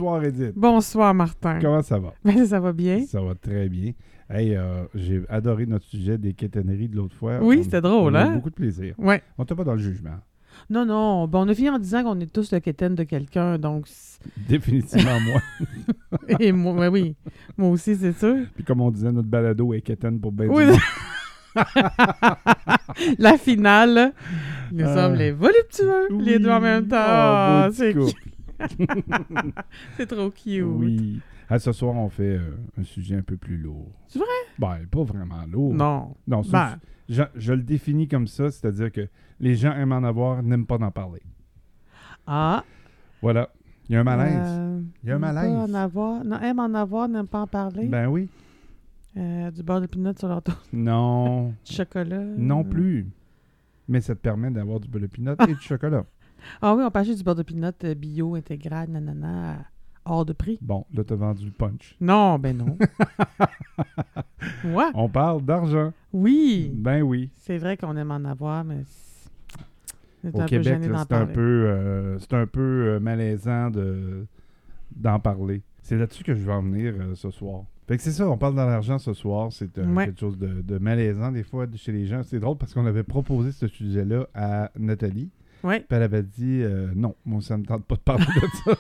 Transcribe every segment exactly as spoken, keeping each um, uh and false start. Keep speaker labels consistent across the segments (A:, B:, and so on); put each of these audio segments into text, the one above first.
A: Bonsoir, Edith.
B: Bonsoir, Martin.
A: Comment ça va?
B: Ben, ça va bien?
A: Ça va très bien. Hey, euh, j'ai adoré notre sujet des quétaineries de l'autre fois.
B: Oui,
A: on,
B: c'était drôle,
A: on a
B: hein?
A: eu beaucoup de plaisir.
B: Ouais.
A: On n'était pas dans le jugement.
B: Non, non. Ben, on a fini en disant qu'on est tous le quétaine de quelqu'un, donc...
A: Définitivement moi.
B: Et moi, ben oui. Moi aussi, c'est sûr.
A: Puis comme on disait, notre balado est quétaine pour ben
B: Oui.
A: du monde.
B: La finale, nous
A: Euh,
B: sommes les voluptueux,
A: oui.
B: les deux en même temps.
A: Oh,
B: Ah,
A: beau
B: c'est
A: petit
B: cute. C'est trop cute.
A: Oui. Ah, ce soir, on fait euh, un sujet un peu plus lourd.
B: C'est vrai?
A: Ben, pas vraiment lourd.
B: Non.
A: Non, c'est-
B: Ben,
A: je, je le définis comme ça, c'est-à-dire que les gens aiment en avoir, n'aiment pas en parler.
B: ah.
A: Voilà. Il y a un malaise.
B: Euh,
A: Il y a un
B: n'aime
A: malaise.
B: Pas en avoir. Non, aime en avoir, n'aime pas en parler.
A: Ben oui.
B: Euh, du beurre de pinot sur leur toast.
A: Non.
B: Du chocolat.
A: Non plus. Mais ça te permet d'avoir du beurre de pinot et du chocolat.
B: Ah oui, on peut acheter du beurre de pinot euh, bio, intégral, nanana, hors de prix.
A: Bon, là, t'as vendu le punch.
B: Non, ben non. Ouais.
A: On parle d'argent.
B: Oui.
A: Ben oui.
B: C'est vrai qu'on aime en avoir, mais c'est c'est
A: Au
B: un peu
A: Québec,
B: gêné
A: là,
B: d'en
A: c'est un
B: parler.
A: peu, euh, c'est un peu euh, malaisant de, d'en parler. C'est là-dessus que je vais en venir euh, ce soir. Fait que c'est ça, on parle dans l'argent ce soir. C'est euh,
B: Ouais.
A: quelque chose de, de malaisant des fois de chez les gens. C'est drôle parce qu'on avait proposé ce sujet-là à Nathalie.
B: Oui.
A: Puis elle avait dit euh, non, moi ça me tente pas de parler de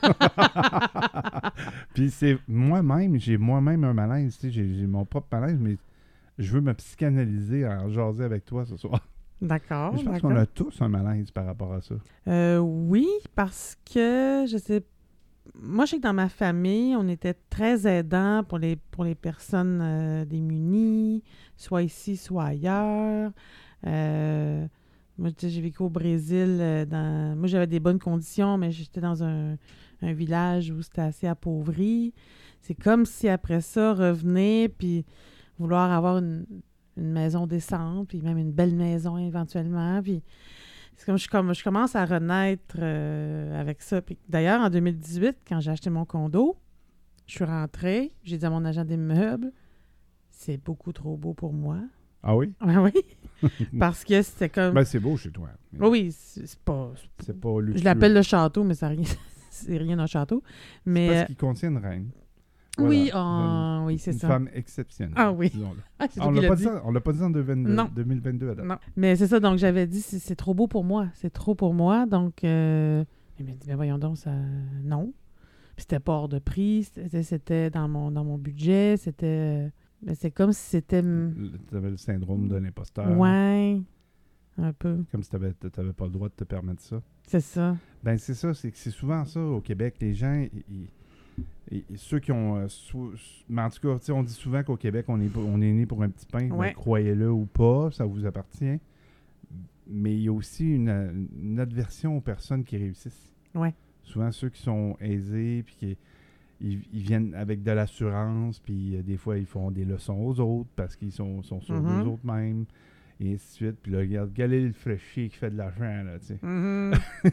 A: ça. Puis c'est moi-même, j'ai moi-même un malaise, tu sais, j'ai, j'ai mon propre malaise, mais je veux me psychanalyser en jaser avec toi ce soir.
B: D'accord.
A: Mais je pense
B: d'accord.
A: qu'on a tous un malaise par rapport à ça.
B: Euh, oui, parce que je sais. Moi, je sais que dans ma famille, on était très aidants pour les, pour les personnes euh, démunies, soit ici, soit ailleurs. Euh, moi, tu sais, j'ai vécu au Brésil. euh, dans... Moi, j'avais des bonnes conditions, mais j'étais dans un, un village où c'était assez appauvri. C'est comme si après ça, revenir, puis vouloir avoir une, une maison décente, puis même une belle maison éventuellement, puis c'est comme je, comme je commence à renaître euh, avec ça. Puis d'ailleurs, en deux mille dix-huit, quand j'ai acheté mon condo, je suis rentrée, j'ai dit à mon agent d'immeuble, c'est beaucoup trop beau pour moi.
A: Ah oui?
B: Ah oui, parce que c'était comme...
A: Ben c'est beau chez toi. Mais
B: Oh oui, c'est c'est pas...
A: c'est pas luxueux.
B: Je l'appelle le château, mais ça rien, c'est rien un château. Mais
A: Parce
B: euh,
A: qu'il contient une reine.
B: oui,
A: Voilà.
B: ah, oui, c'est
A: Une
B: ça.
A: femme exceptionnelle.
B: Ah oui.
A: disons-le.
B: Ah, c'est
A: Ah,
B: toi
A: on
B: qui
A: l'a
B: l'as
A: pas
B: dit.
A: dit, ça- on l'a pas dit en deux mille vingt-deux,
B: Non.
A: deux mille vingt-deux à date.
B: Non. Mais c'est ça, donc j'avais dit, c'est, c'est trop beau pour moi. C'est trop pour moi, donc... Euh, il m'a dit, ben voyons donc, ça... Non. Puis c'était pas hors de prix, c'était, c'était dans, mon, dans mon budget, c'était... Ben, c'est comme si c'était...
A: Tu avais le syndrome de l'imposteur.
B: Ouais, un peu.
A: Comme si tu n'avais pas le droit de te permettre ça.
B: C'est ça.
A: Ben c'est ça, c'est que c'est souvent ça au Québec. Les gens, ils- ils- ils- ceux qui ont... euh, sou- mais en tout cas, tu sais, on dit souvent qu'au Québec, on est, on est né pour un petit pain.
B: Ouais.
A: Ben, croyez-le ou pas, ça vous appartient. Mais il y a aussi une, une adversion aux personnes qui réussissent.
B: Ouais.
A: Souvent, ceux qui sont aisés, puis qui ils, ils viennent avec de l'assurance, puis euh, des fois, ils font des leçons aux autres parce qu'ils sont, sont sur
B: Mhm.
A: eux autres mêmes, et ainsi de suite. Puis là, regarde, Galil le fraîchier qui fait de l'argent, là, tu sais.
B: Mhm.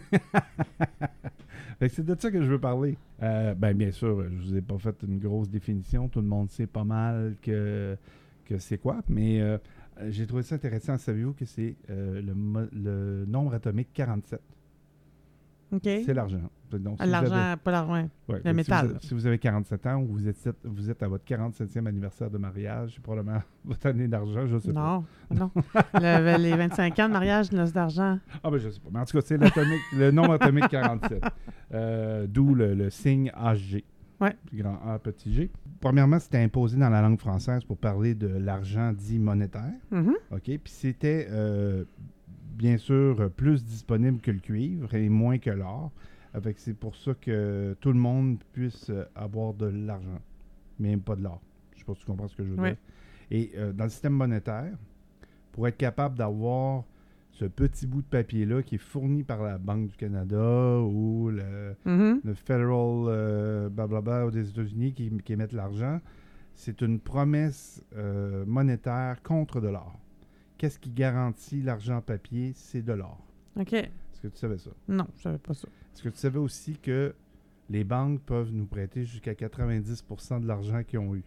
A: Fait que c'est de ça que je veux parler. Euh, ben, bien sûr, je vous ai pas fait une grosse définition. Tout le monde sait pas mal que, que c'est quoi, mais euh, j'ai trouvé ça intéressant. Savez-vous que c'est euh, le, mo- le nombre atomique quarante-sept?
B: OK.
A: C'est l'argent. Donc,
B: Ah,
A: si vous
B: l'argent,
A: avez-
B: pas l'argent.
A: Ouais,
B: Le
A: fait que
B: métal.
A: Si vous, avez, si vous avez quarante-sept ans ou vous êtes, vous êtes à votre quarante-septième anniversaire de mariage, c'est probablement votre année d'argent, je sais pas.
B: Non, non. Le- les vingt-cinq ans de mariage, noces d'argent.
A: Ah ben je sais pas. Mais en tout cas, c'est l'atomique, le nombre atomique quarante-sept. Euh, d'où le, le signe H G.
B: Ouais.
A: Grand A, petit G. Premièrement, c'était imposé dans la langue française pour parler de l'argent dit monétaire.
B: Mhm.
A: OK? Puis c'était, euh, bien sûr, plus disponible que le cuivre et moins que l'or. Fait que c'est pour ça que tout le monde puisse euh, avoir de l'argent, mais même pas de l'or. Je sais pas si tu comprends ce que je veux
B: Oui.
A: dire. Et euh, dans le système monétaire, pour être capable d'avoir ce petit bout de papier-là qui est fourni par la Banque du Canada ou le,
B: Mhm.
A: le Federal euh, blablabla des États-Unis qui, qui émettent l'argent, c'est une promesse euh, monétaire contre de l'or. Qu'est-ce qui garantit l'argent papier? C'est de l'or.
B: OK.
A: Est-ce que tu savais ça?
B: Non, je savais pas ça.
A: Est-ce que tu savais aussi que les banques peuvent nous prêter jusqu'à quatre-vingt-dix pour cent de l'argent qu'ils ont eu?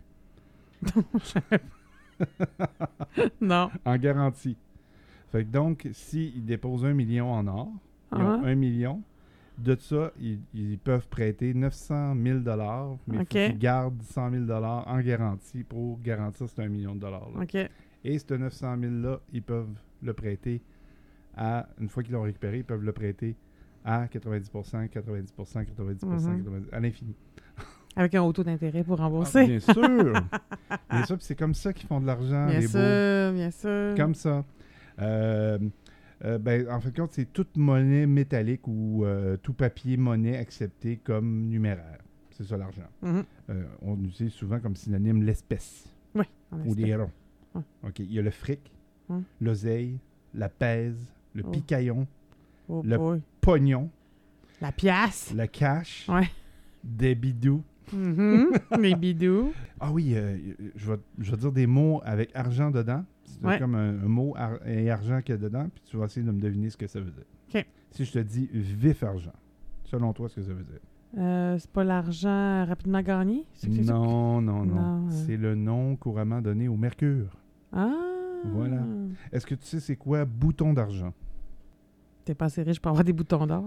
B: Non.
A: En garantie. Fait que donc, s'ils déposent un million en or, ils ont
B: Ah.
A: un million, De ça, ils, ils peuvent prêter neuf cent mille dollars, mais
B: OK.
A: il faut qu'ils gardent cent mille dollars en garantie pour garantir que c'est un million de dollars. là.
B: OK.
A: Et ce neuf cent mille-là, ils peuvent le prêter à, une fois qu'ils l'ont récupéré, ils peuvent le prêter à quatre-vingt-dix pour cent, quatre-vingt-dix pour cent, quatre-vingt-dix pour cent,
B: Mhm.
A: quatre-vingt-dix à l'infini.
B: Avec un haut taux d'intérêt pour
A: Ah,
B: rembourser.
A: bien sûr! Bien sûr, puis c'est comme ça qu'ils font de l'argent,
B: bien
A: les
B: sûr,
A: beaux.
B: bien sûr.
A: Comme ça. Euh, euh, ben, en fin de compte, c'est toute monnaie métallique ou euh, tout papier monnaie accepté comme numéraire. C'est ça l'argent.
B: Mhm.
A: Euh, on utilise souvent comme synonyme l'espèce
B: Oui, en
A: ou
B: espèce.
A: les ronds.
B: Ouais.
A: OK. Il y a le fric,
B: Ouais.
A: l'oseille, la pèse, le
B: Oh.
A: picaillon,
B: Oh
A: le-
B: boy.
A: pognon,
B: La pièce.
A: le cash,
B: Ouais.
A: des bidous.
B: Mhm. Les bidous.
A: Ah oui, euh, je, vais, je vais dire des mots avec argent dedans. C'est
B: Ouais.
A: comme un, un mot ar- et argent qu'il y a dedans, puis tu vas essayer de me deviner ce que ça veut dire.
B: OK.
A: Si je te dis vif argent, selon toi, ce que ça veut dire?
B: Euh, c'est pas l'argent rapidement gagné? C'est que c'est ça?
A: Non, non, non.
B: Non, euh.
A: C'est le nom couramment donné au mercure.
B: Ah!
A: Voilà. Est-ce que tu sais c'est quoi bouton d'argent?
B: T'es pas assez riche pour avoir des boutons d'or.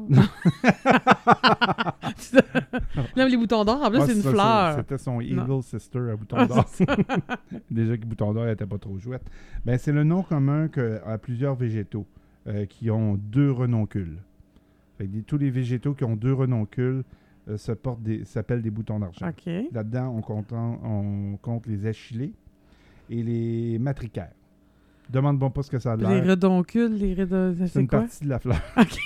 B: Là, les boutons d'or, en plus,
A: Ah,
B: c'est une
A: ça,
B: fleur.
A: C'était son evil
B: Non.
A: sister à bouton
B: Ah,
A: d'or.
B: c'est ça.
A: Déjà que bouton d'or n'était pas trop chouette. Ben, c'est le nom commun que, à plusieurs végétaux euh, qui ont deux renoncules. Fait que des- tous les végétaux qui ont deux renoncules euh, se portent des- s'appellent des boutons d'argent.
B: OK.
A: Là-dedans, on compte, on compte les échilés et les matricaires. Demande-moi pas ce que ça a
B: Puis les
A: l'air.
B: redoncules, les redoncules,
A: C'est
B: c'est
A: une
B: quoi?
A: partie de la fleur.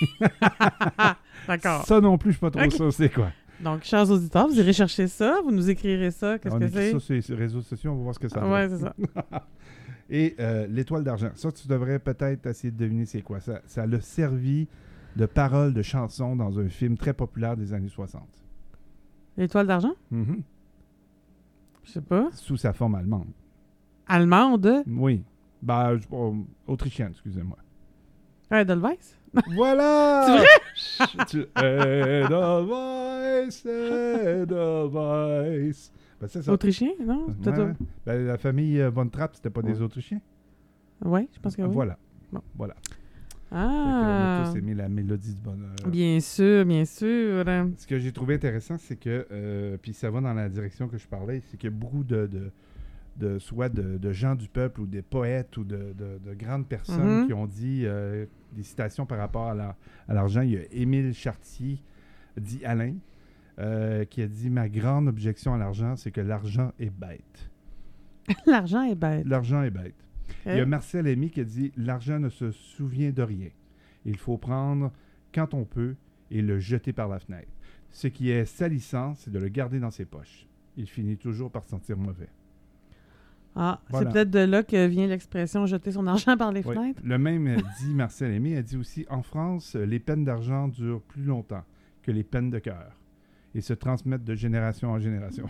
B: D'accord.
A: Ça non plus, je suis pas trop
B: Ok.
A: sûr c'est quoi.
B: Donc, chers auditeurs, vous irez chercher ça, vous nous écrirez ça, qu'est-ce
A: On
B: que
A: écrit
B: c'est?
A: ça sur les sur les réseaux sociaux, on va voir ce que ça
B: Ah,
A: donne.
B: ouais, c'est ça.
A: Et euh, l'étoile d'argent. Ça, tu devrais peut-être essayer de deviner c'est quoi. Ça, ça l'a servi de parole de chanson dans un film très populaire des années soixante.
B: L'étoile d'argent?
A: Mhm.
B: Je sais pas.
A: Sous sa forme allemande.
B: Allemande?
A: Oui. Ben, je- oh, autrichienne, excusez-moi.
B: Ah, Edelweiss?
A: Voilà! C'est vrai? tu... Edelweiss, Edelweiss. Ben, c'est ça.
B: Autrichien, non?
A: Ouais,
B: Peut-être-
A: ouais. Ben, la famille euh, Von Trapp, c'était pas des
B: Ouais.
A: Autrichiens?
B: Ouais, je pense que oui.
A: Voilà.
B: Bon.
A: Voilà. Fait
B: Ah!
A: qu'on a tous aimé la mélodie du bonheur.
B: Bien sûr, bien sûr.
A: Ce que j'ai trouvé intéressant, c'est que, euh, puis ça va dans la direction que je parlais, c'est qu'il y a beaucoup de, de, de soit de, de gens du peuple ou des poètes ou de, de, de grandes personnes
B: Mhm.
A: qui ont dit euh, des citations par rapport à, la- à l'argent. Il y a Émile Chartier, dit Alain, euh, qui a dit « Ma grande objection à l'argent, c'est que l'argent est bête.
B: L'argent est bête.
A: L'argent est bête. »
B: Ok.
A: Il y a Marcel Aimé qui a dit « L'argent ne se souvient de rien. Il faut prendre quand on peut et le jeter par la fenêtre. Ce qui est salissant, c'est de le garder dans ses poches. Il finit toujours par sentir mauvais.
B: Ah,
A: Voilà.
B: c'est peut-être de là que vient l'expression « jeter son argent par les
A: Oui.
B: fenêtres
A: Le même euh, dit Marcel Aimé, a dit aussi « En France, euh, les peines d'argent durent plus longtemps que les peines de cœur et se transmettent de génération en génération.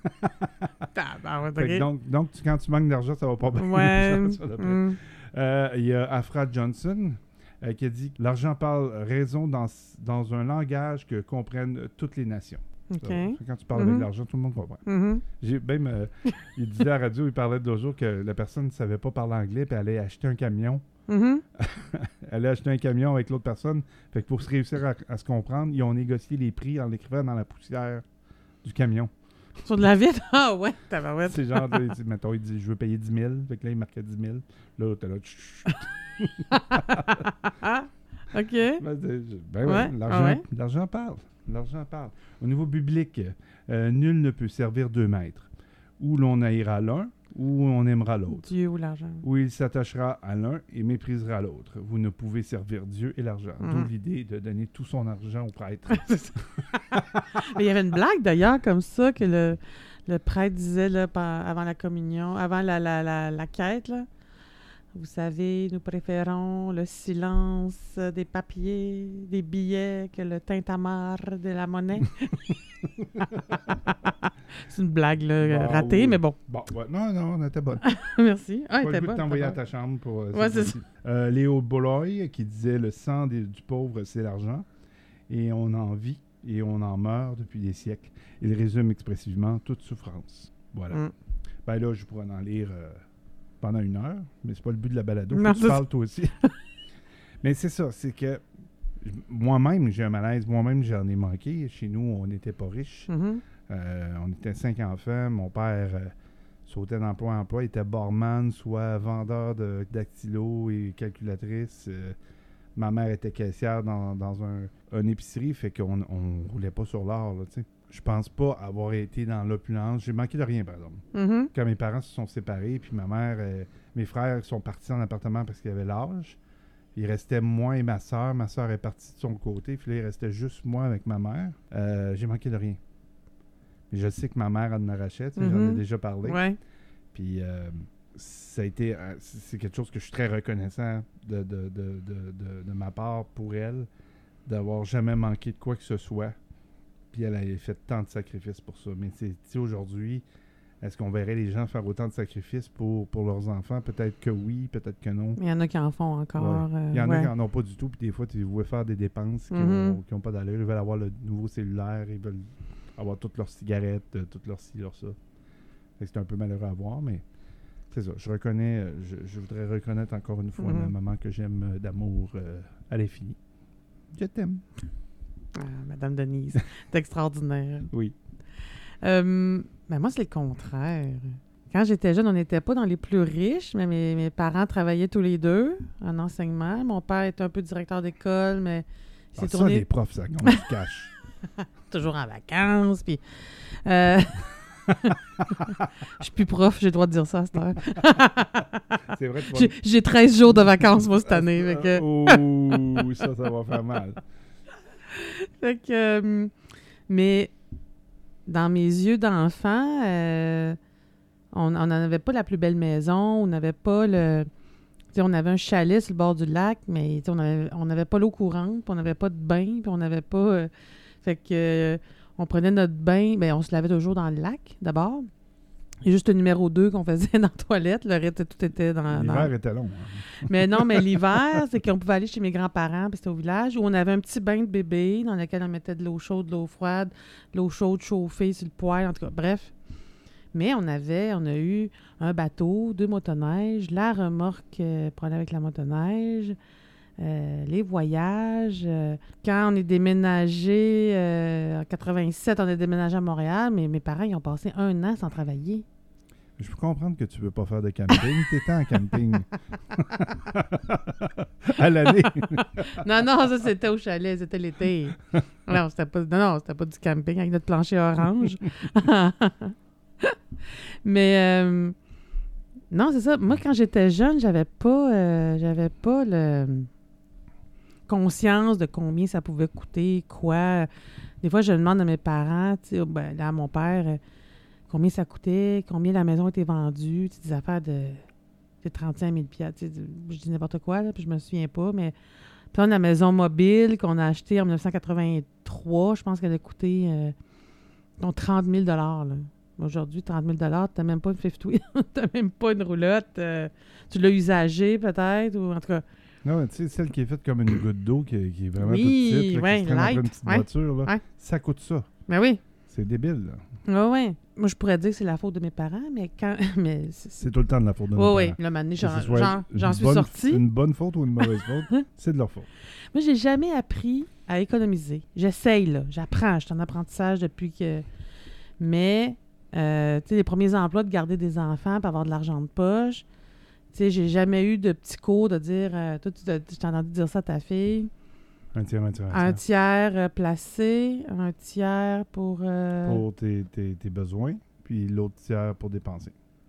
B: Ah, ben ouais, »
A: Fait que
B: ok.
A: donc, donc, tu- quand tu manques d'argent, ça va pas bien.
B: Ouais.
A: Ça va bien.
B: hum.
A: Euh, Il y a Afra Johnson euh, qui a dit « L'argent parle raison dans, dans un langage que comprennent toutes les nations. »
B: OK.
A: Ça, fait que Quand tu parles
B: Mhm.
A: avec l'argent, tout le monde comprend.
B: Mhm.
A: J'ai même, euh, il disait à la radio, il parlait de l'autre jour que la personne ne savait pas parler anglais, puis elle allait acheter un camion.
B: Mhm.
A: Elle allait acheter un camion avec l'autre personne. Fait que pour se réussir à, à se comprendre, ils ont négocié les prix en l'écrivant dans la poussière du camion.
B: Sur de la vitre? Ah ouais, tabarouette.
A: C'est genre, il dit, mettons, il dit, je veux payer dix mille. Fait que là, il marquait dix mille. Là, t'es là, chut, chut.
B: OK.
A: Ben, c'est- ben ouais,
B: Ouais,
A: l'argent,
B: ah ouais.
A: l'argent parle. L'argent parle. Au niveau biblique, euh, nul ne peut servir deux maîtres. Ou l'on haïra l'un, ou on aimera l'autre.
B: Dieu ou l'argent.
A: Ou il s'attachera à l'un et méprisera l'autre. Vous ne pouvez servir Dieu et l'argent.
B: Mhm.
A: D'où l'idée de donner tout son argent au prêtre.
B: C'est ça. Mais il y avait une blague d'ailleurs comme ça que le, le prêtre disait là, par- avant la communion, avant la, la, la, la quête. Là. Vous savez, nous préférons le silence des papiers, des billets que le tintamarre de la monnaie. C'est une blague là,
A: Bah,
B: ratée,
A: oui.
B: mais bon.
A: Bon, ouais, non, non, on était bonne.
B: Merci. Ah,
A: Pas
B: elle
A: le
B: était
A: goût de
B: bonne.
A: t'envoyer à
B: ta
A: ta chambre pour... euh,
B: Ouais,
A: cette
B: c'est
A: fois-ci. Euh, Léo Bolloy qui disait « Le sang des- du pauvre, c'est l'argent. Et on en vit et on en meurt depuis des siècles. Il résume expressivement toute souffrance. » Voilà.
B: Mm.
A: Ben là, je pourrais en lire euh, pendant une heure, mais c'est pas le but de la balado. Faut
B: Non,
A: que tu
B: c'est
A: parles toi aussi. Mais c'est ça, c'est que moi-même, j'ai un malaise. Moi-même, j'en ai manqué. Chez nous, on n'était pas riches.
B: Mhm.
A: Euh, on était cinq enfants. Mon père euh, sautait d'emploi en emploi. Il était barman, soit vendeur de dactylo et calculatrice. Euh, ma mère était caissière dans, dans un, une épicerie. Fait qu'on ne roulait pas sur l'or, là, tu sais. Je pense pas avoir été dans l'opulence. J'ai manqué de rien, par exemple.
B: Mhm.
A: Quand mes parents se sont séparés, puis ma mère, euh, mes frères sont partis en appartement parce qu'ils avaient l'âge. Il restait moi et ma soeur. Ma soeur est partie de son côté. Puis là, il restait juste moi avec ma mère. Euh, j'ai manqué de rien. Mais je sais que ma mère, elle en arrachait. Tu sais, j'en ai
B: Mhm.
A: déjà parlé.
B: Ouais.
A: Puis euh, ça a été... euh, c'est quelque chose que je suis très reconnaissant de, de, de, de, de, de ma part pour elle, d'avoir jamais manqué de quoi que ce soit. Puis elle a fait tant de sacrifices pour ça. Mais tu sais, aujourd'hui, est-ce qu'on verrait les gens faire autant de sacrifices pour, pour leurs enfants? Peut-être que oui, peut-être que non.
B: Il y en a qui en font encore.
A: Ouais.
B: euh,
A: Il y en
B: ouais.
A: a qui n'en ont pas du tout. Puis des fois, tu vois faire des dépenses qui
B: Mhm.
A: n'ont pas d'allure. Ils veulent avoir le nouveau cellulaire. Ils veulent avoir toutes leurs cigarettes, euh, toutes leurs ci, leurs ça. Fait que c'est un peu malheureux à voir, mais c'est ça. Je reconnais, euh, je, je voudrais reconnaître encore une fois
B: Mhm.
A: ma maman que j'aime euh, d'amour euh, à l'infini. Je t'aime.
B: Ah, Madame Denise, c'est extraordinaire.
A: Oui.
B: Euh, ben moi, c'est le contraire. Quand j'étais jeune, on n'était pas dans les plus riches, mais mes, mes parents travaillaient tous les deux en enseignement. Mon père était un peu directeur d'école, mais il s'est
A: Ah, ça,
B: tourné
A: les profs, ça, on se cache.
B: toujours en vacances. Puis, euh, je suis plus prof, j'ai le droit de dire ça à cette heure.
A: C'est vrai, tu vas...
B: J'ai, j'ai treize jours de vacances, moi, cette année. Fait que,
A: Oh, ça, ça va faire mal.
B: fait que, euh, mais dans mes yeux d'enfant, euh, on n'en avait pas la plus belle maison, on n'avait pas le... tu sais, on avait un chalet sur le bord du lac, mais tu sais, on n'avait on avait pas l'eau courante, puis on n'avait pas de bain, puis on n'avait pas... euh, fait que euh, on prenait notre bain, ben on se lavait toujours dans le lac, d'abord. Il y a juste le numéro deux qu'on faisait dans la toilette, le reste, tout était dans...
A: L'hiver
B: dans...
A: était long. Hein.
B: Mais non, mais l'hiver, c'est qu'on pouvait aller chez mes grands-parents, puis c'était au village, où on avait un petit bain de bébé dans lequel on mettait de l'eau chaude, de l'eau froide, de l'eau chaude chauffée sur le poêle, en tout cas, bref. Mais on avait, on a eu un bateau, deux motoneiges, la remorque euh, pour aller avec la motoneige, euh, les voyages. euh, quand on est déménagé, euh, en quatre-vingt-sept, on est déménagé à Montréal, mais mes parents, ils ont passé un an sans travailler.
A: Je peux comprendre que tu veux pas faire de camping. T'étais en camping. À l'année.
B: Non, non, ça, c'était au chalet, c'était l'été. Non, c'était pas, non, non, c'était pas du camping avec notre plancher orange. Mais, euh, non, c'est ça. Moi, quand j'étais jeune, j'avais pas, euh, j'avais pas le conscience de combien ça pouvait coûter, quoi. Des fois, je demande à mes parents, tu sais, ben, là, à mon père, euh, combien ça coûtait, combien la maison était vendue, tu sais, des affaires de, de trente-cinq mille piastres. Tu sais, je dis n'importe quoi, là, puis je me souviens pas, mais puis là, la maison mobile qu'on a achetée en dix-neuf cent quatre-vingt-trois, je pense qu'elle a coûté euh, donc trente mille dollars. Aujourd'hui, trente mille dollars, tu n'as même pas une fifth wheel, tu n'as même pas une roulotte. euh, tu l'as usagée peut-être, ou en tout cas.
A: Non, tu sais, celle qui est faite comme une goutte d'eau, qui, qui est vraiment
B: Oui,
A: toute petite, là,
B: ouais,
A: qui se traîne entre
B: light,
A: une petite
B: ouais,
A: voiture, là,
B: ouais.
A: ça coûte ça.
B: Mais oui,
A: C'est débile, là.
B: oui, oui. Moi, je pourrais dire que c'est la faute de mes parents, mais quand. mais c'est,
A: C'est tout le temps de la faute de
B: oui,
A: nos
B: oui.
A: parents.
B: Là, maintenant,
A: Que
B: j'en,
A: ce soit
B: j'en,
A: une
B: j'en suis
A: bonne-
B: sortie.
A: Une bonne faute ou une mauvaise faute, c'est de leur faute.
B: Moi, j'ai jamais appris à économiser. J'essaye, là. J'apprends. Je suis en apprentissage depuis que... Mais, euh, tu sais, les premiers emplois de garder des enfants pour avoir de l'argent de poche, tu sais, j'ai jamais eu de petits cours de dire... euh, toi, tu t'as- je t'ai entendu dire ça à ta fille.
A: Un tiers, un tiers, un
B: Un
A: tiers.
B: tiers euh, placé, un tiers pour... euh,
A: Pour tes, tes, tes besoins, puis l'autre tiers pour dépenser.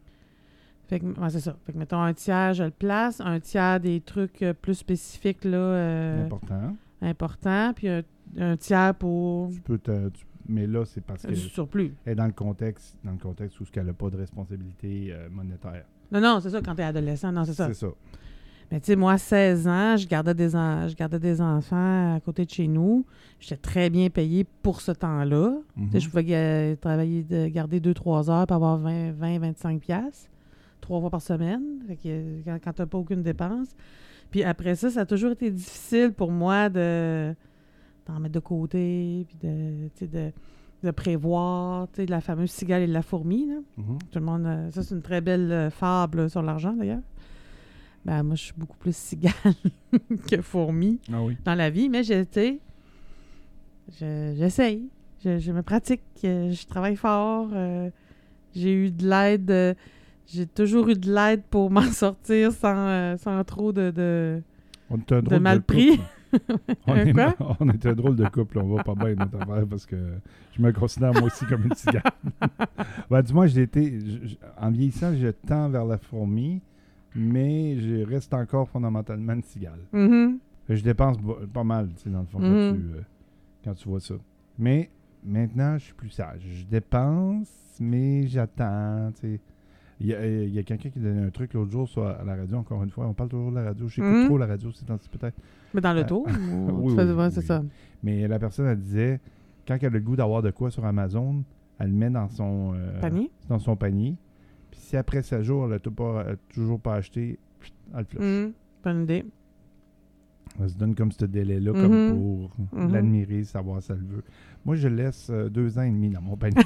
B: Fait que, ouais, c'est ça. Fait que, mettons, un tiers, je le place. Un tiers des trucs euh, plus spécifiques, là, euh,
A: Important.
B: importants. Puis un, un tiers pour
A: Tu peux te, tu- mais là, c'est parce
B: euh,
A: que
B: du surplus.
A: elle est dans le contexte, dans le contexte où elle n'a pas de responsabilité euh, monétaire.
B: Non, non, c'est ça, quand t'es adolescent. Non, c'est ça.
A: C'est ça.
B: Mais tu sais, moi, seize ans, je gardais, des en- je gardais des enfants à côté de chez nous. J'étais très bien payée pour ce temps-là.
A: Mhm.
B: Tu sais, je pouvais ga- travailler, de, garder deux trois heures pour avoir vingt vingt-cinq piastres, trois fois par semaine, fait que, euh, quand, quand tu n'as pas aucune dépense. Puis après ça, ça a toujours été difficile pour moi de d'en mettre de côté, puis de, tu sais, de, de prévoir, tu sais, de la fameuse cigale et de la fourmi, là.
A: Mhm.
B: Tout le monde, euh, ça, c'est une très belle euh, fable sur l'argent, d'ailleurs. Ben, moi, je suis beaucoup plus cigale que fourmi
A: Ah oui.
B: dans la vie, mais je, tu sais, je- j'essaye. Je, je me pratique. euh, Je travaille fort. euh, J'ai eu de l'aide. euh, J'ai toujours eu de l'aide pour m'en sortir sans, euh, sans trop de... de...
A: On est un drôle de,
B: mal
A: couple.
B: pris.
A: On,
B: Un
A: est,
B: quoi?
A: on est un drôle de couple. On va pas bien notre affaire parce que je me considère moi aussi comme une cigale. Ben, dis-moi, j'ai été... je- je- en vieillissant, je tends vers la fourmi, mais je reste encore fondamentalement une cigale.
B: Mhm.
A: Je dépense bo- pas mal, tu sais, dans le fond,
B: Mhm.
A: quand, tu, euh, quand tu vois ça. Mais maintenant, je suis plus sage. Je dépense, mais j'attends, tu sais. Il y a, il y a quelqu'un qui donnait un truc l'autre jour sur, à la radio, encore une fois. On parle toujours de la radio. J'écoute
B: Mhm.
A: trop la radio, c'est temps-ci, peut-être.
B: Mais dans le tour,
A: oui,
B: c'est
A: oui,
B: c'est
A: oui.
B: ça.
A: Mais la personne, elle disait, quand elle a le goût d'avoir de quoi sur Amazon, elle le met dans son, euh,
B: Panier?
A: dans son panier. Puis si après sept jours, elle n'a tout pas- elle a toujours pas acheté, elle le flush.
B: Mhm. Bonne idée.
A: Elle se donne comme ce délai-là,
B: Mhm.
A: comme pour
B: Mhm.
A: l'admirer, savoir si elle le veut. Moi, je laisse euh, deux ans et demi dans mon panier.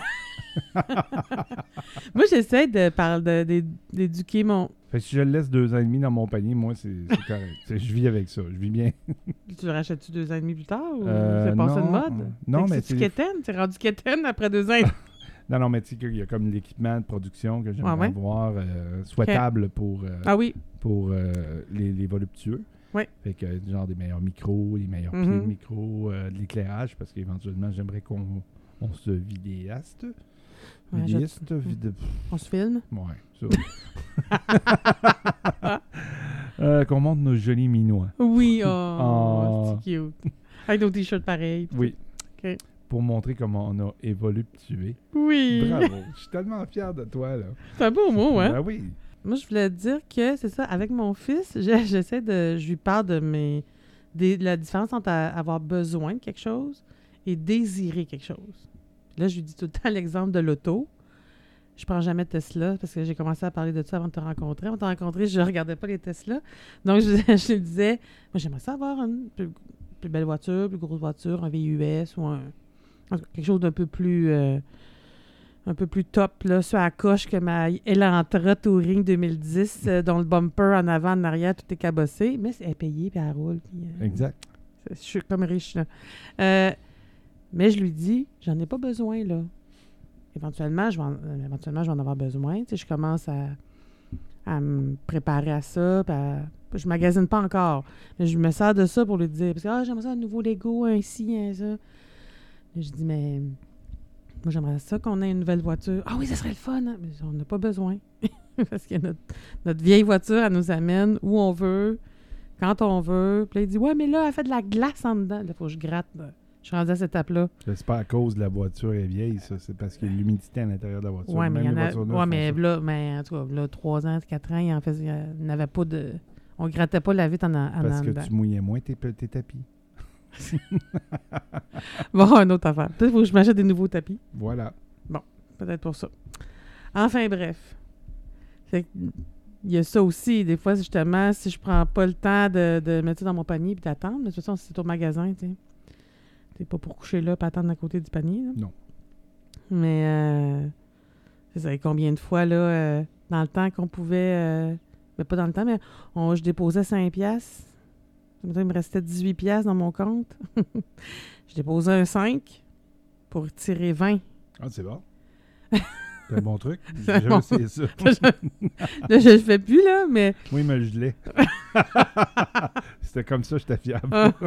B: Moi, j'essaie de par- de- de- d'éduquer mon...
A: Fait que si je le laisse deux ans et demi dans mon panier, moi, c'est c'est correct. C'est- je vis avec ça. Je vis bien.
B: Tu le rachètes-tu deux ans et demi plus tard ou
A: Euh,
B: c'est passé de
A: non.
B: mode?
A: Non,
B: Fait que
A: mais
B: c'est-tu
A: c'est-
B: quétaine? T'es rendu quétaine après deux ans et
A: Non, non, mais tu sais qu'il y a comme l'équipement de production que j'aimerais
B: Ah ouais?
A: avoir euh, souhaitable pour, euh,
B: Ah oui.
A: pour euh, les, les voluptueux.
B: Ouais.
A: Fait que, euh, genre des meilleurs micros, des meilleurs
B: Mhm.
A: pieds de micro, euh, de l'éclairage, parce qu'éventuellement, j'aimerais qu'on on se vidéaste.
B: Ouais, je-
A: Vidéiste, vide...
B: On se filme?
A: Ouais, ça. Euh, qu'on montre nos jolis minois.
B: Oui, oh,
A: Oh.
B: c'est cute. Avec nos t-shirts pareils.
A: Oui.
B: OK.
A: Pour montrer comment on a évolué.
B: Oui.
A: Bravo. Je suis tellement fier de toi, là.
B: C'est un beau mot, hein?
A: Ben oui.
B: Moi, je voulais te dire que c'est ça, avec mon fils, je- j'essaie de. Je lui parle de mes. Des, la différence entre a- avoir besoin de quelque chose et désirer quelque chose. Là, je lui dis tout le temps l'exemple de l'auto. Je prends jamais de Tesla parce que j'ai commencé à parler de ça avant de te rencontrer. Avant de te rencontrer, je regardais pas les Tesla. Donc, je, je lui disais, moi, j'aimerais ça avoir une plus, plus belle voiture, plus grosse voiture, un V U S ou un, en tout cas, quelque chose d'un peu plus. euh, un peu plus top, là, sur la coche que ma Elantra Touring deux mille dix, euh, dont le bumper en avant, en arrière, tout est cabossé. Mais c'est- elle est payée, puis elle roule. Puis, euh,
A: Exact.
B: je suis comme riche, là. Euh, mais je lui dis, j'en ai pas besoin, là. Éventuellement, je vais en, euh, éventuellement, je vais en avoir besoin. Tu sais, je commence à, à me préparer à ça. Puis à- je magasine pas encore. Mais je me sers de ça pour lui dire, parce que ah, j'aimerais ça un nouveau Lego, un ci, un ça. Et je dis, mais moi, j'aimerais ça qu'on ait une nouvelle voiture. Ah oui, ça serait le fun. Hein? Mais on n'a pas besoin. Parce que notre, notre vieille voiture, elle nous amène où on veut, quand on veut. Puis là, il dit, ouais, mais là, elle fait de la glace en dedans. Là, il faut que je gratte. Là. Je suis rendu à cette étape-là.
A: C'est pas à cause de la voiture est vieille, ça. C'est parce qu'il y a l'humidité à l'intérieur de la voiture.
B: Ouais, mais il y
A: Même
B: en
A: les
B: a.
A: voitures neuves
B: Ouais,
A: font
B: mais
A: ça.
B: là, mais en tout cas, là, trois ans, quatre ans, il en faisait, il n'avait pas de. On grattait pas la vitre en, en, en
A: Parce que
B: dedans.
A: tu mouillais moins tes, tes tapis.
B: Bon, une autre affaire. Peut-être qu'il faut que je m'achète des nouveaux tapis.
A: Voilà.
B: Peut-être pour ça. Enfin, bref. Fait que, il y a ça aussi. Des fois, justement, si je prends pas le temps de, de mettre ça dans mon panier et d'attendre, mais de toute façon, si c'est au magasin, tu sais. T'es pas pour coucher là et attendre à côté du panier. Là.
A: Non.
B: Mais, euh, c'est ça. Et combien de fois, là, euh, dans le temps qu'on pouvait. Euh, ben, pas dans le temps, mais on, je déposais cinq piastres. Il me restait dix-huit piastres dans mon compte. Je déposais un cinq pour tirer vingt.
A: Ah, c'est bon. C'est un bon truc. J'ai
B: C'est
A: jamais
B: bon.
A: essayé ça.
B: Là, je le fais plus, là, mais.
A: Oui, mais je l'ai. C'était comme ça, j'étais fiable.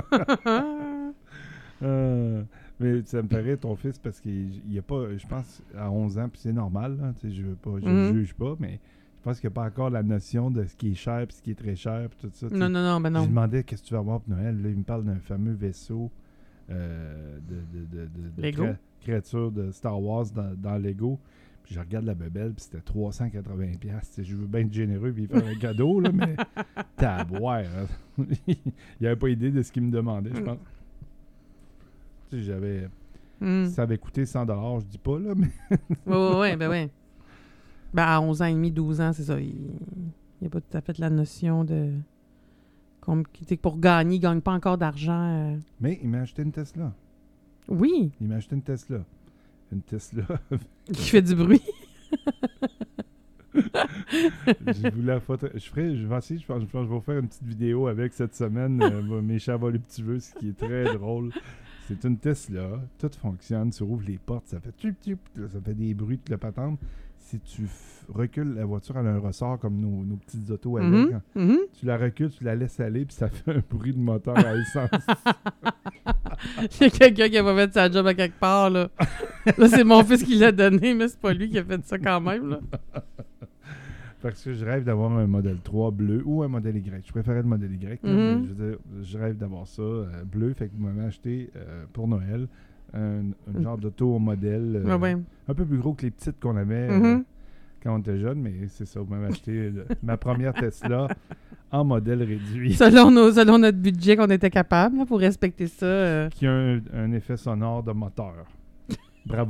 A: Euh, mais ça me ferait ton fils parce qu'il il a pas, je pense, à onze ans, puis c'est normal, là, tu sais, je veux pas, je
B: Mhm.
A: le juge pas, mais je pense qu'il n'y a pas encore la notion de ce qui est cher puis ce qui est très cher puis tout ça. tu sais.
B: Non, non, non, ben
A: Je
B: non.
A: lui demandais qu'est-ce que tu vas avoir pour Noël. Là, il me parle d'un fameux vaisseau euh, de, de, de, de, de
B: Lego.
A: cré- créature de Star Wars dans, dans Lego. Puis je regarde la bebelle, puis c'était trois cent quatre-vingts piastres. Je veux bien être généreux puis lui faire un cadeau, là, mais taboire. Hein. Il avait pas idée de ce qu'il me demandait, je pense. Tu sais, j'avais...
B: Mm.
A: Si ça avait coûté cent dollars, je dis pas, là, mais...
B: Oui, oui, oui, ben oui. Ben, à onze ans et demi, douze ans, c'est ça. Il n'y a pas tout à fait la notion de... Comme, tu sais, pour gagner, il ne gagne pas encore d'argent. euh.
A: Mais il m'a acheté une Tesla.
B: Oui,
A: Il m'a acheté une Tesla. Une Tesla.
B: qui fait du bruit.
A: Je voulais la photo. Je ferai, je vais essayer, je pense, je pense que je vais vous faire une petite vidéo avec cette semaine, euh, mes chats voluptueux, ce qui est très drôle. C'est une Tesla, tout fonctionne, tu ouvres les portes, ça fait tup, tup, ça fait des bruits de la patente. Si tu f- recules la voiture, elle a un ressort comme nos, nos petites autos avec.
B: Mhm,
A: hein.
B: mhm.
A: Tu la recules, tu la laisses aller, puis ça fait un bruit de moteur à essence.
B: Il y a quelqu'un qui a pas fait sa job à quelque part, là. Là, c'est mon fils qui l'a donné, mais c'est pas lui qui a fait ça quand même, là.
A: Parce que je rêve d'avoir un modèle trois bleu ou un modèle Y. Je préférais le modèle Y, là,
B: Mhm.
A: mais je, veux dire, je rêve d'avoir ça euh, bleu. Fait que vous m'avez acheté euh, pour Noël un, un genre d'auto modèle euh,
B: Ouais, ouais.
A: un peu plus gros que les petites qu'on avait euh,
B: Mhm.
A: quand on était jeune, mais c'est ça, vous m'avez acheté euh, ma première Tesla en modèle réduit
B: Selon, nos, selon notre budget qu'on était capable, là, pour respecter ça. euh.
A: qui a un, un effet sonore de moteur. Bravo.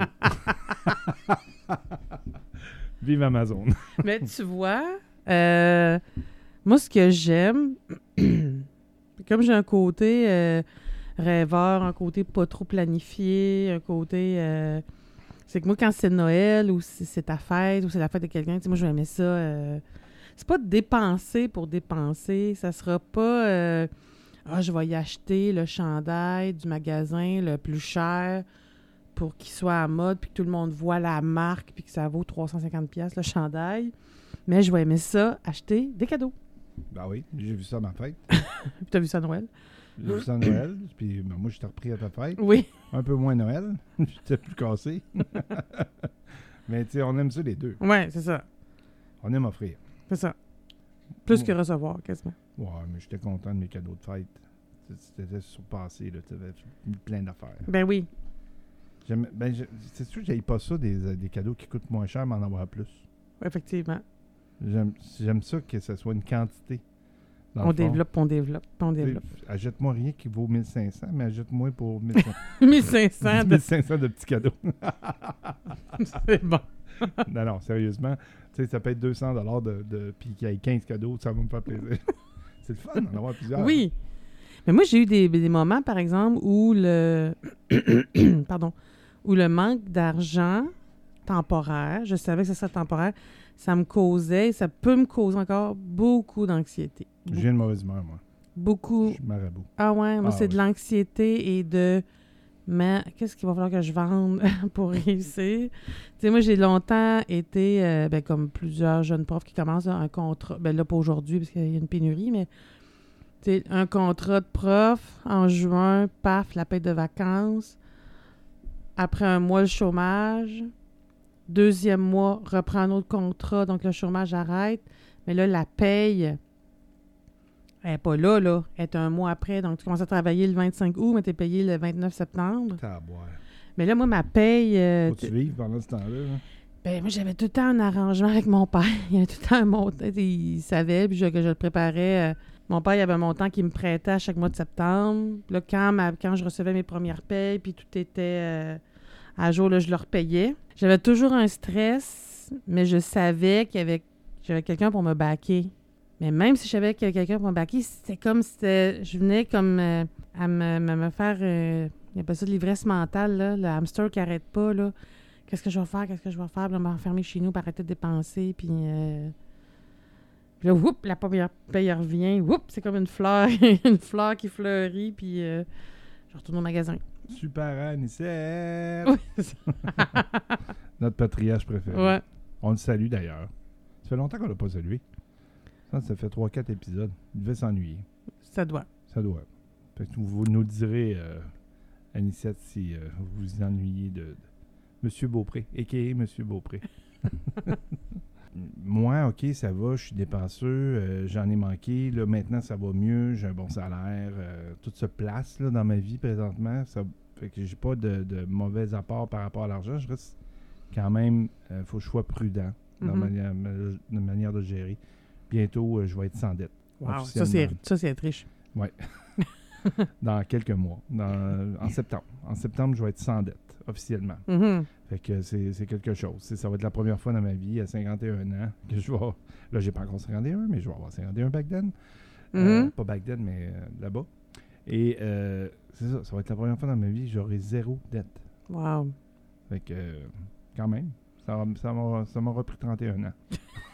A: Vive Amazon.
B: Mais tu vois, euh, moi, ce que j'aime, comme j'ai un côté euh, rêveur, un côté pas trop planifié, un côté... euh, c'est que moi, quand c'est Noël ou si c'est ta fête ou c'est la fête de quelqu'un, tu sais, moi, je vais aimer ça. euh, c'est pas dépenser pour dépenser. Ça sera pas... euh, ah, je vais y acheter le chandail du magasin le plus cher pour qu'il soit à mode, puis que tout le monde voit la marque, puis que ça vaut trois cent cinquante dollars le chandail. Mais je vais aimer ça, acheter des cadeaux.
A: Ben oui, j'ai vu ça à ma fête.
B: Puis t'as vu ça à Noël?
A: J'ai vu ça à Noël, puis ben, moi, je t'ai repris à ta fête.
B: Oui.
A: Un peu moins Noël. J'étais plus cassé. Mais tu sais, on aime ça les deux.
B: Ouais, c'est ça.
A: On aime offrir.
B: C'est ça. Plus
A: Ouais.
B: que recevoir, quasiment.
A: Ouais, mais j'étais content de mes cadeaux de fête. C'était surpassé, là. Tu avais plein d'affaires.
B: Ben oui.
A: J'aime- Ben, je- c'est sûr que j'aille pas ça des, euh, des cadeaux qui coûtent moins cher, mais en avoir plus.
B: Effectivement.
A: J'aime j'aime ça que ce soit une quantité. dans
B: On
A: le fond.
B: développe, on développe, on
A: Tu sais,
B: développe.
A: Achète-moi rien qui vaut mille cinq cents, mais achète-moi pour mille cinq cents.
B: mille cinq cents, de...
A: mille cinq cents de petits cadeaux.
B: c'est bon.
A: Non, non, sérieusement. Tu sais, ça peut être deux cents dollars de, de, puis qu'il y ait quinze cadeaux, ça va me faire plaisir. C'est le fun d'en avoir plusieurs.
B: Oui. Mais moi, j'ai eu des, des moments, par exemple, où le... Pardon. Où le manque d'argent temporaire, je savais que ça serait temporaire, ça me causait, ça peut me causer encore beaucoup d'anxiété.
A: Je viens de mauvaise humeur, moi.
B: Beaucoup.
A: Je suis marabout.
B: Ah ouais, moi,
A: Ah
B: c'est de
A: oui.
B: l'anxiété et de... Mais qu'est-ce qu'il va falloir que je vende pour réussir? Tu sais, moi, j'ai longtemps été, euh, ben, comme plusieurs jeunes profs qui commencent là, un contrat, ben là, pas aujourd'hui, parce qu'il y a une pénurie, mais tu sais, un contrat de prof en juin, paf, la paie de vacances. Après un mois, le chômage. Deuxième mois, reprend un autre contrat, donc le chômage arrête. Mais là, la paye, elle n'est pas là, là. Elle est un mois après. Donc, tu commences à travailler le vingt-cinq août, mais tu es payé le vingt-neuf septembre.
A: T'as à boire.
B: Mais là, moi, ma paye... euh,
A: Faut-tu vivre pendant ce temps-là? là?
B: ben, moi, j'avais tout le temps un arrangement avec mon père. Il y avait tout le temps un montant. Il savait puis je- que je le préparais. euh, Mon père, il avait un montant qu'il me prêtait à chaque mois de septembre. Là, quand, ma- quand je recevais mes premières payes, puis tout était euh, à jour, là, je le repayais. J'avais toujours un stress, mais je savais qu'il y avait, j'avais quelqu'un pour me backer. Mais même si je savais qu'il y avait quelqu'un pour me backer, c'était comme si c'était- je venais comme euh, à me, me- me faire... Euh, il appelle ça de l'ivresse mentale, là, le hamster qui arrête pas, là. Qu'est-ce que je vais faire? Qu'est-ce que je vais faire? Puis là, m'enfermer chez nous, puis arrêter de dépenser, puis... euh, puis là, whoop, la première paye revient. Whoop, c'est comme une fleur, une fleur qui fleurit, puis euh, je retourne au magasin.
A: Super Anicette!
B: Oui, c'est ça.
A: Notre patriarche préféré.
B: Ouais.
A: On le salue d'ailleurs. Ça fait longtemps qu'on l'a pas salué. Ça, ça fait trois quatre épisodes. Il devait s'ennuyer.
B: Ça doit.
A: Ça doit. Fait que vous nous le direz, euh, Anicette, si euh, vous vous ennuyez de, de Monsieur Beaupré, a k a. Monsieur Beaupré. Moi, OK, ça va, je suis dépenseux, euh, j'en ai manqué. Là, maintenant, ça va mieux, j'ai un bon salaire. euh, tout se place là, dans ma vie présentement. Ça fait que j'ai pas de, de mauvais apport par rapport à l'argent. Je reste quand même, il faut que je sois prudent dans
B: Mhm.
A: ma manière, ma, ma manière de gérer. Bientôt, euh, je vais être sans dette.
B: Wow, ça,
A: officiellement.
B: c'est, ça, c'est être riche.
A: Dans quelques mois, dans- en septembre. En septembre, je vais être sans dette, officiellement.
B: Mhm.
A: Fait que c'est c'est quelque chose. C'est- Ça va être la première fois dans ma vie, à cinquante et un ans, que je vais... Là, j'ai pas encore cinquante et un, mais je vais avoir cinquante et un back then. Euh,
B: Mhm.
A: pas back then, mais euh, là-bas. Et euh, c'est ça, ça va être la première fois dans ma vie que j'aurai zéro dette.
B: Wow.
A: Fait que, euh, quand même, ça m'a ça m'a- ça m'aura pris trente et un ans.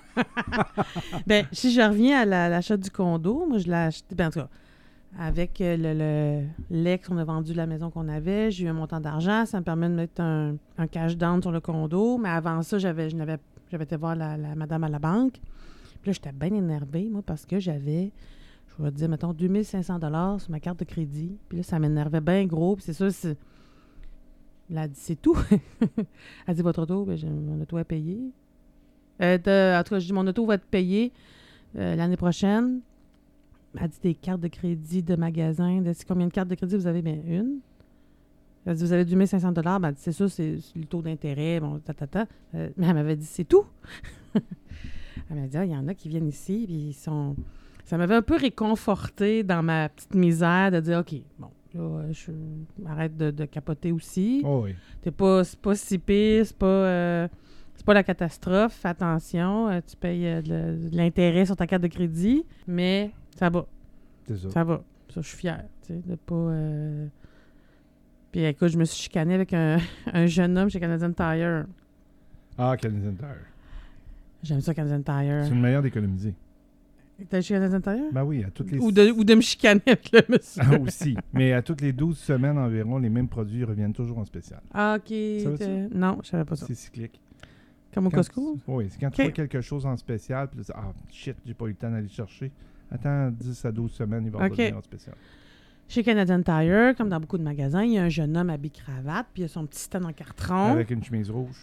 B: Ben, si je reviens à la- l'achat du condo, moi, je l'ai acheté, ben, en tout cas, avec euh, le, le- l'ex, on a vendu la maison qu'on avait, j'ai eu un montant d'argent, ça me permet de mettre un, un cash down sur le condo, mais avant ça, j'avais, je n'avais, j'avais été voir la, la madame à la banque, puis là, j'étais bien énervée, moi, parce que j'avais, je vais te dire, mettons, deux mille cinq cents dollars sur ma carte de crédit, puis là, ça m'énervait bien gros, puis c'est ça, c'est... Elle a dit, c'est tout. Elle dit, votre auto, ben, j'ai mon auto à payer. Euh, de- en tout cas, je dis, mon auto va être payée euh, l'année prochaine. Elle dit, des cartes de crédit de magasin. Elle dit, combien de cartes de crédit vous avez? Bien, une. Elle dit, vous avez deux mille cinq cents dollars. Ben, elle dit, c'est ça, c'est, c'est le taux d'intérêt. Bon, ta, ta, ta. Euh, mais elle m'avait dit, c'est tout. Elle m'a dit, ah, il y en a qui viennent ici, puis ils sont... Ça m'avait un peu réconforté dans ma petite misère de dire, OK, bon, là, je arrête de, de capoter aussi.
A: Oh oui.
B: T'es pas, c'est pas si pire, c'est pas, euh, c'est pas la catastrophe. Fais attention, euh, tu payes euh, de, de l'intérêt sur ta carte de crédit, mais ça va,
A: C'est ça.
B: ça va. Ça, je suis fière, tu sais, de pas... euh, Puis écoute, je me suis chicanée avec un, un jeune homme chez Canadian Tire.
A: Ah, Canadian Tire.
B: J'aime ça, Canadian Tire.
A: C'est une manière d'économiser.
B: T'es chez Canadian Tire?
A: Ben oui, à toutes les...
B: Ou de, ou de me chicaner avec le monsieur.
A: Ah, aussi. Mais à toutes les douze semaines environ, les mêmes produits reviennent toujours en spécial.
B: Ah, OK.
A: Ça va-tu?
B: t'es- Non, je savais pas ça.
A: C'est cyclique.
B: Comme au
A: Quand
B: Costco?
A: tu- Oui, c'est quand tu
B: Ok.
A: vois quelque chose en spécial, puis là, c'est, ah, shit, j'ai pas eu le temps d'aller le chercher. Attends dix à douze semaines, il va
B: Ok.
A: revenir en spécial.
B: Chez Canadian Tire, comme dans beaucoup de magasins, il y a un jeune homme habillé cravate, puis il a son petit stand en carton.
A: Avec une chemise rouge.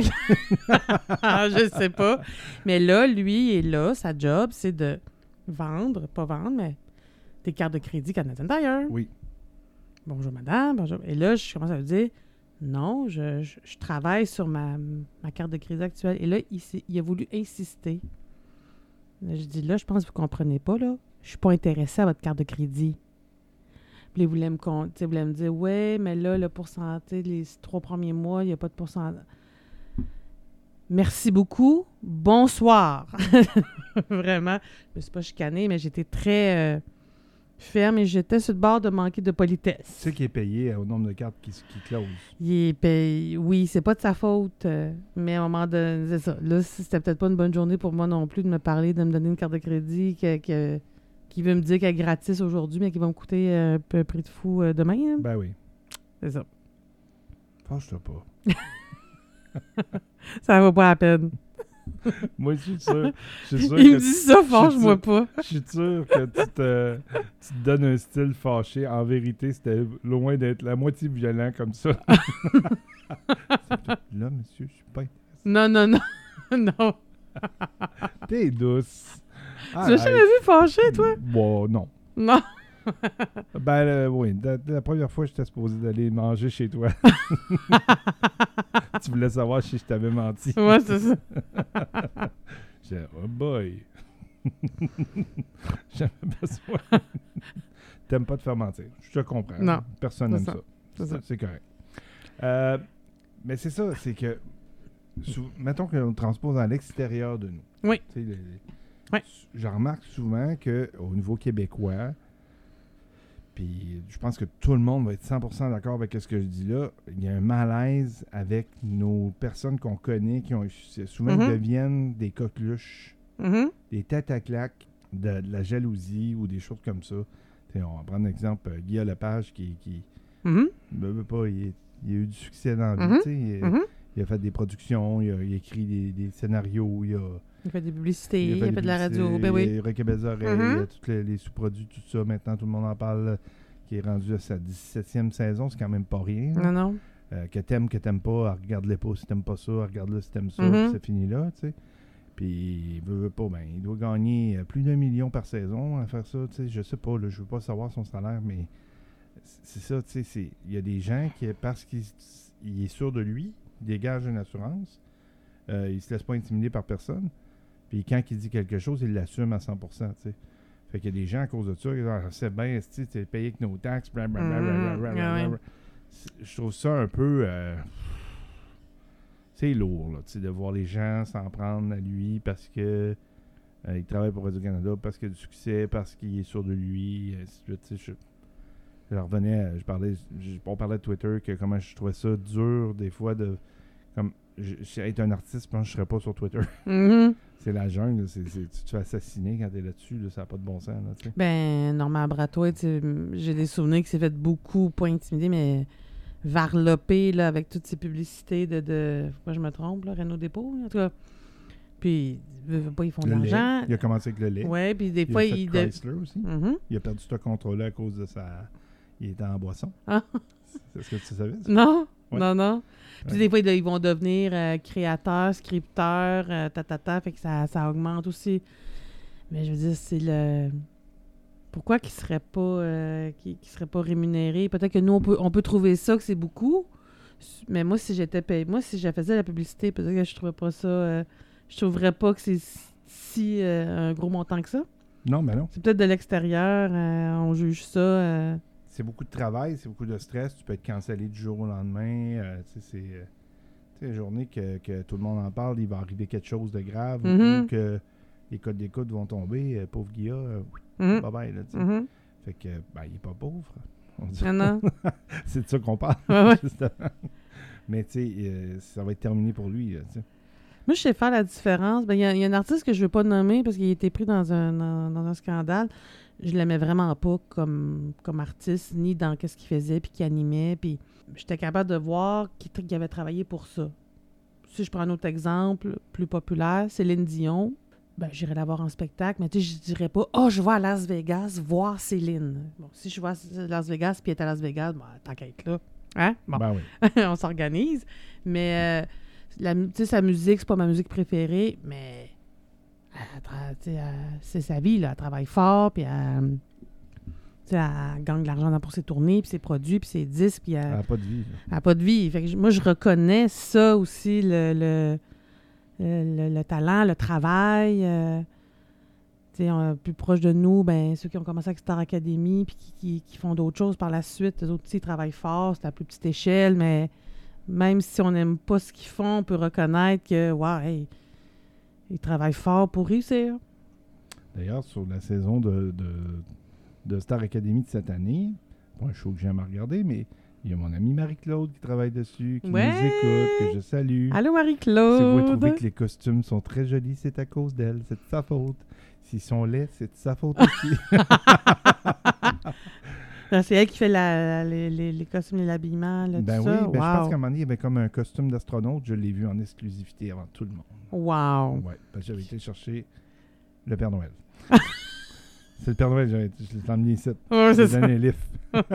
B: Ah, je sais pas. Mais là, lui, il est là, sa job, c'est de vendre, pas vendre, mais des cartes de crédit Canadian Tire.
A: Oui.
B: Bonjour madame, bonjour. Et là, je commence à lui dire, non, je, je, je travaille sur ma, ma carte de crédit actuelle. Et là, il, s'est- il a voulu insister. Là, je dis, là, je pense que vous comprenez pas, là. Je suis pas intéressée à votre carte de crédit. Puis il voulait me, con- tu sais, il voulait me dire, ouais, mais là, le pourcentage, les trois premiers mois, il n'y a pas de pourcentage. Merci beaucoup. Bonsoir. Vraiment. Je me suis pas chicanée, mais j'étais très euh, ferme et j'étais sur le bord de manquer de politesse.
A: Tu sais qui est payé euh, au nombre de cartes qui, qui close.
B: Il est payé. Oui, c'est pas de sa faute, euh, mais à un moment donné, c'est ça. Là, c'était peut-être pas une bonne journée pour moi non plus de me parler, de me donner une carte de crédit que, que- qui veut me dire qu'elle est gratis aujourd'hui, mais qui va me coûter euh, un peu un prix de fou euh, demain. hein.
A: Ben oui.
B: C'est ça.
A: Fâche-toi pas.
B: Ça vaut pas la peine.
A: Moi, je suis sûr. Je suis sûr
B: Il
A: que
B: me dit ça, fâche-moi
A: sûr.
B: pas.
A: Je suis sûr que tu te, tu te donnes un style fâché. En vérité, c'était loin d'être la moitié violent comme ça. Là, monsieur, je suis pas...
B: Non, non, non. non.
A: T'es douce.
B: Tu m'as jamais vu fâché, toi?
A: Bon, non.
B: Non.
A: Ben euh, oui, la, la première fois, j'étais supposé d'aller manger chez toi. Tu voulais savoir si je t'avais menti.
B: Ouais, c'est ça.
A: J'ai dit, oh boy. J'avais besoin. T'aimes pas te faire mentir. Je te comprends.
B: Non.
A: Personne
B: C'est
A: n'aime
B: ça.
A: ça.
B: C'est ça.
A: C'est correct. Euh, mais c'est ça, c'est que. sou- mettons qu'on transpose à l'extérieur de nous.
B: Oui.
A: Tu sais, les- les-
B: Oui.
A: Je remarque souvent qu'au niveau québécois, puis je pense que tout le monde va être cent pour cent d'accord avec ce que je dis là, il y a un malaise avec nos personnes qu'on connaît qui ont eu succès. Souvent,
B: Mhm.
A: ils deviennent des coqueluches,
B: Mhm.
A: des têtes à claques, de, de la jalousie ou des choses comme ça. T'sais, on va prendre l'exemple euh, Guillaume Lepage qui, qui
B: Mhm.
A: veut, veut pas, il, est- il a eu du succès dans la vie.
B: Mhm.
A: t'sais, il,
B: Mhm.
A: il a fait des productions, il a, il a écrit des, des scénarios, il a,
B: Il fait des publicités, il,
A: il a
B: fait,
A: des
B: de la radio.
A: publicités,
B: Ben oui.
A: Il a Rocket Belles Oreilles,
B: Mhm.
A: il a tous les, les sous-produits, tout ça. Maintenant, tout le monde en parle, euh, qui est rendu à sa dix-septième saison, c'est quand même pas rien. là.
B: Non, non.
A: Euh, que t'aimes, que t'aimes pas, regarde-les pas si t'aimes pas ça, regarde-le si t'aimes ça,
B: Mhm.
A: puis c'est fini là, tu sais. Puis, il veut, veut pas, ben, il doit gagner euh, plus d'un million par saison à faire ça, tu sais. Je sais pas, là, je veux pas savoir son salaire, mais c'est c'est ça, tu sais. c'est- Il y a des gens qui, parce qu'il il est sûr de lui, il dégage une assurance, euh, il se laisse pas intimider par personne. Puis quand il dit quelque chose, il l'assume à cent pour cent, tu sais. Fait qu'il y a des gens à cause de ça qui disent, ah, c'est bien, tu sais, payé avec nos taxes, blablabla.
B: Mhm. Ah ouais.
A: C'est- Je trouve ça un peu. euh, c'est lourd, là, tu sais, de voir les gens s'en prendre à lui parce que euh, il travaille pour Radio-Canada, parce qu'il a du succès, parce qu'il est sûr de lui. ainsi de suite, tu sais, je, je revenais, à- je parlais, je- on parlait de Twitter, que comment je trouvais ça dur des fois de. Comme je, je, être un artiste, je pense que je serais pas sur Twitter.
B: Mm-hmm.
A: C'est la jungle. C'est, c'est, tu te fais assassiner quand t'es là-dessus. Là, ça n'a pas de bon sens. Là, tu sais.
B: Ben, Normand Bratois, tu sais, j'ai des souvenirs qu'il s'est fait beaucoup, pas intimidé, mais varlopé là, avec toutes ces publicités de... de pourquoi je me trompe, là, Renault Dépôt, en tout cas. Puis, pas, ils font de
A: Le lait.
B: l'argent.
A: Il a commencé avec le lait.
B: Oui, puis des
A: il
B: fois,
A: a fait
B: il...
A: Chrysler aussi.
B: Mm-hmm.
A: Il a perdu ce contrôle-là à cause de sa... Il était en boisson.
B: Ah.
A: C'est ce que tu savais? Ça?
B: Non, ouais. non, non. Puis
A: Ouais.
B: des fois, ils vont devenir euh, créateurs, scripteurs, euh, tatata, fait que ça, ça augmente aussi. Mais je veux dire, c'est le... Pourquoi qu'ils ne seraient pas, euh, qu'ils, qu'ils seraient pas rémunérés? Peut-être que nous, on peut, on peut trouver ça, que c'est beaucoup. Mais moi, si j'étais payé, moi, si je faisais la publicité, peut-être que je ne trouverais pas ça... Euh, je trouverais pas que c'est si euh, un gros montant que ça.
A: Non, mais non.
B: C'est peut-être de l'extérieur, euh, on juge ça... Euh,
A: C'est beaucoup de travail, c'est beaucoup de stress. Tu peux être cancellé du jour au lendemain. Euh, tu sais, c'est euh, tu sais, une journée que, que tout le monde en parle, il va arriver quelque chose de grave
B: mm-hmm.
A: ou que les codes d'écoute vont tomber. Euh, pauvre Guilla, euh,
B: mm-hmm.
A: bye bye. Là, tu sais.
B: mm-hmm.
A: Fait que, ben, il est pas pauvre. On dit.
B: Ah non.
A: C'est de ça qu'on parle,
B: ouais, ouais.
A: justement. Mais tu sais, euh, ça va être terminé pour lui. Là, tu sais.
B: Moi, je sais faire la différence. Il ben, y, y a un artiste que je ne veux pas nommer parce qu'il a été pris dans un, dans, dans un scandale. Je l'aimais vraiment pas comme, comme artiste, ni dans qu'est-ce qu'il faisait, puis qu'il animait. Puis j'étais capable de voir qu'il, qu'il avait travaillé pour ça. Si je prends un autre exemple, plus populaire, Céline Dion, ben, j'irais la voir en spectacle, mais tu sais, je dirais pas « Oh, je vais à Las Vegas voir Céline. » Bon, si je vais à Las Vegas, puis elle est à Las Vegas, ben, tant qu'à être là. Hein? Bon,
A: Ben oui.
B: on s'organise. Mais... Euh, La, sa musique, c'est pas ma musique préférée, mais elle tra- elle, c'est sa vie, là. Elle travaille fort, puis elle, elle gagne de l'argent pour ses tournées, puis ses produits, puis ses disques, puis elle,
A: Elle n'a pas de vie. Là.
B: elle n'a pas de vie. Fait que moi, je reconnais ça aussi, le, le, le, le talent, le travail. Euh, on, plus proche de nous, ben ceux qui ont commencé avec Star Academy, puis qui, qui, qui font d'autres choses par la suite, eux autres, ils travaillent fort, c'est à plus petite échelle, mais... Même si on n'aime pas ce qu'ils font, on peut reconnaître que, wow, hey, ils travaillent fort pour réussir.
A: D'ailleurs, sur la saison de, de, de Star Academy de cette année, pas un show que j'aime à regarder, mais il y a mon amie Marie-Claude qui travaille dessus, qui
B: ouais.
A: nous écoute, que je salue.
B: Allô, Marie-Claude!
A: Si vous trouvez que les costumes sont très jolis, c'est à cause d'elle, c'est de sa faute. S'ils sont laids, c'est de sa faute aussi.
B: C'est elle qui fait la, la, les, les, les costumes et l'habillement, là,
A: ben
B: tout
A: oui,
B: ça.
A: ben
B: wow.
A: je pense qu'à un moment donné, il y avait comme un costume d'astronaute. Je l'ai vu en exclusivité avant tout le monde.
B: Wow!
A: Oui, parce que j'avais été chercher le Père Noël. C'est le Père Noël, j'ai, je l'ai emmené ici.
B: Oh, c'est ça.
A: Donné un lift.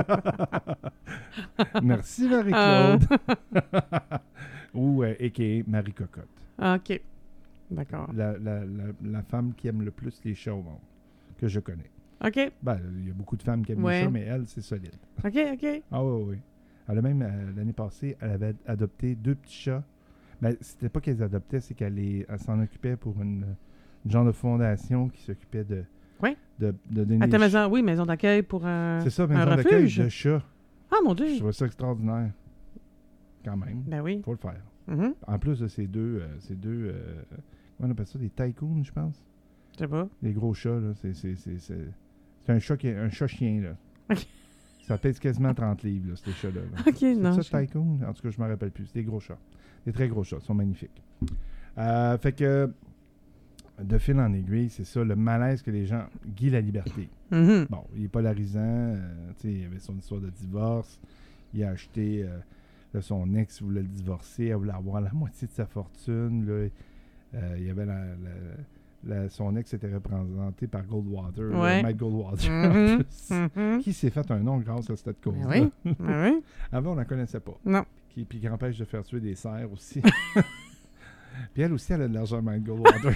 A: Merci Marie-Claude. Uh. Ou euh, a k a. Marie Cocotte.
B: OK. D'accord.
A: La, la, la, la femme qui aime le plus les chats au monde, que je connais.
B: OK.
A: Ben, il y a beaucoup de femmes qui aiment
B: ouais.
A: les chats, mais elle, c'est solide.
B: OK, OK.
A: Ah oui, oui. Elle a même, euh, l'année passée, elle avait adopté deux petits chats. Ben, c'était pas qu'elle les adoptait, c'est qu'elle les, elle s'en occupait pour une, une genre de fondation qui s'occupait de...
B: Oui.
A: De, de donner
B: À ta
A: des
B: maison, oui, maison d'accueil pour un
A: C'est ça,
B: un
A: maison d'accueil
B: refuge.
A: de chats.
B: Ah, mon Dieu!
A: Je trouve ça extraordinaire. Quand même.
B: Ben oui.
A: Faut le faire.
B: Mm-hmm.
A: En plus de ces deux... Euh, ces deux euh, comment on appelle ça? Des tycoons, je pense?
B: Je sais pas.
A: Des gros chats, là. C'est, c'est, c'est, c'est, c'est un chat qui est un chat-chien, là.
B: OK.
A: Ça pèse quasiment trente livres, là, ces chats-là. Là.
B: OK,
A: c'est
B: non.
A: ça,
B: je...
A: tycoon? En tout cas, je ne me rappelle plus. C'est des gros chats. Des très gros chats. Ils sont magnifiques. Euh, fait que... De fil en aiguille, c'est ça, le malaise que les gens... Guy Laliberté.
B: Mm-hmm.
A: Bon, il est polarisant. Euh, tu sais, il avait son histoire de divorce. Il a acheté... Euh, là, son ex voulait le divorcer. Elle voulait avoir la moitié de sa fortune. Là. Euh, il y avait la... la, la son ex était représenté par Goldwater.
B: Ouais.
A: Là, Mike Goldwater,
B: Mm-hmm.
A: en plus.
B: Mm-hmm.
A: Qui s'est fait un nom grâce à cette cause-là.
B: Ben oui. Ben oui.
A: Avant, on ne la connaissait pas.
B: Non.
A: Qui, puis qui empêche de faire tuer des cerfs aussi. Puis elle aussi, elle a de l'argent, Mike Goldwater.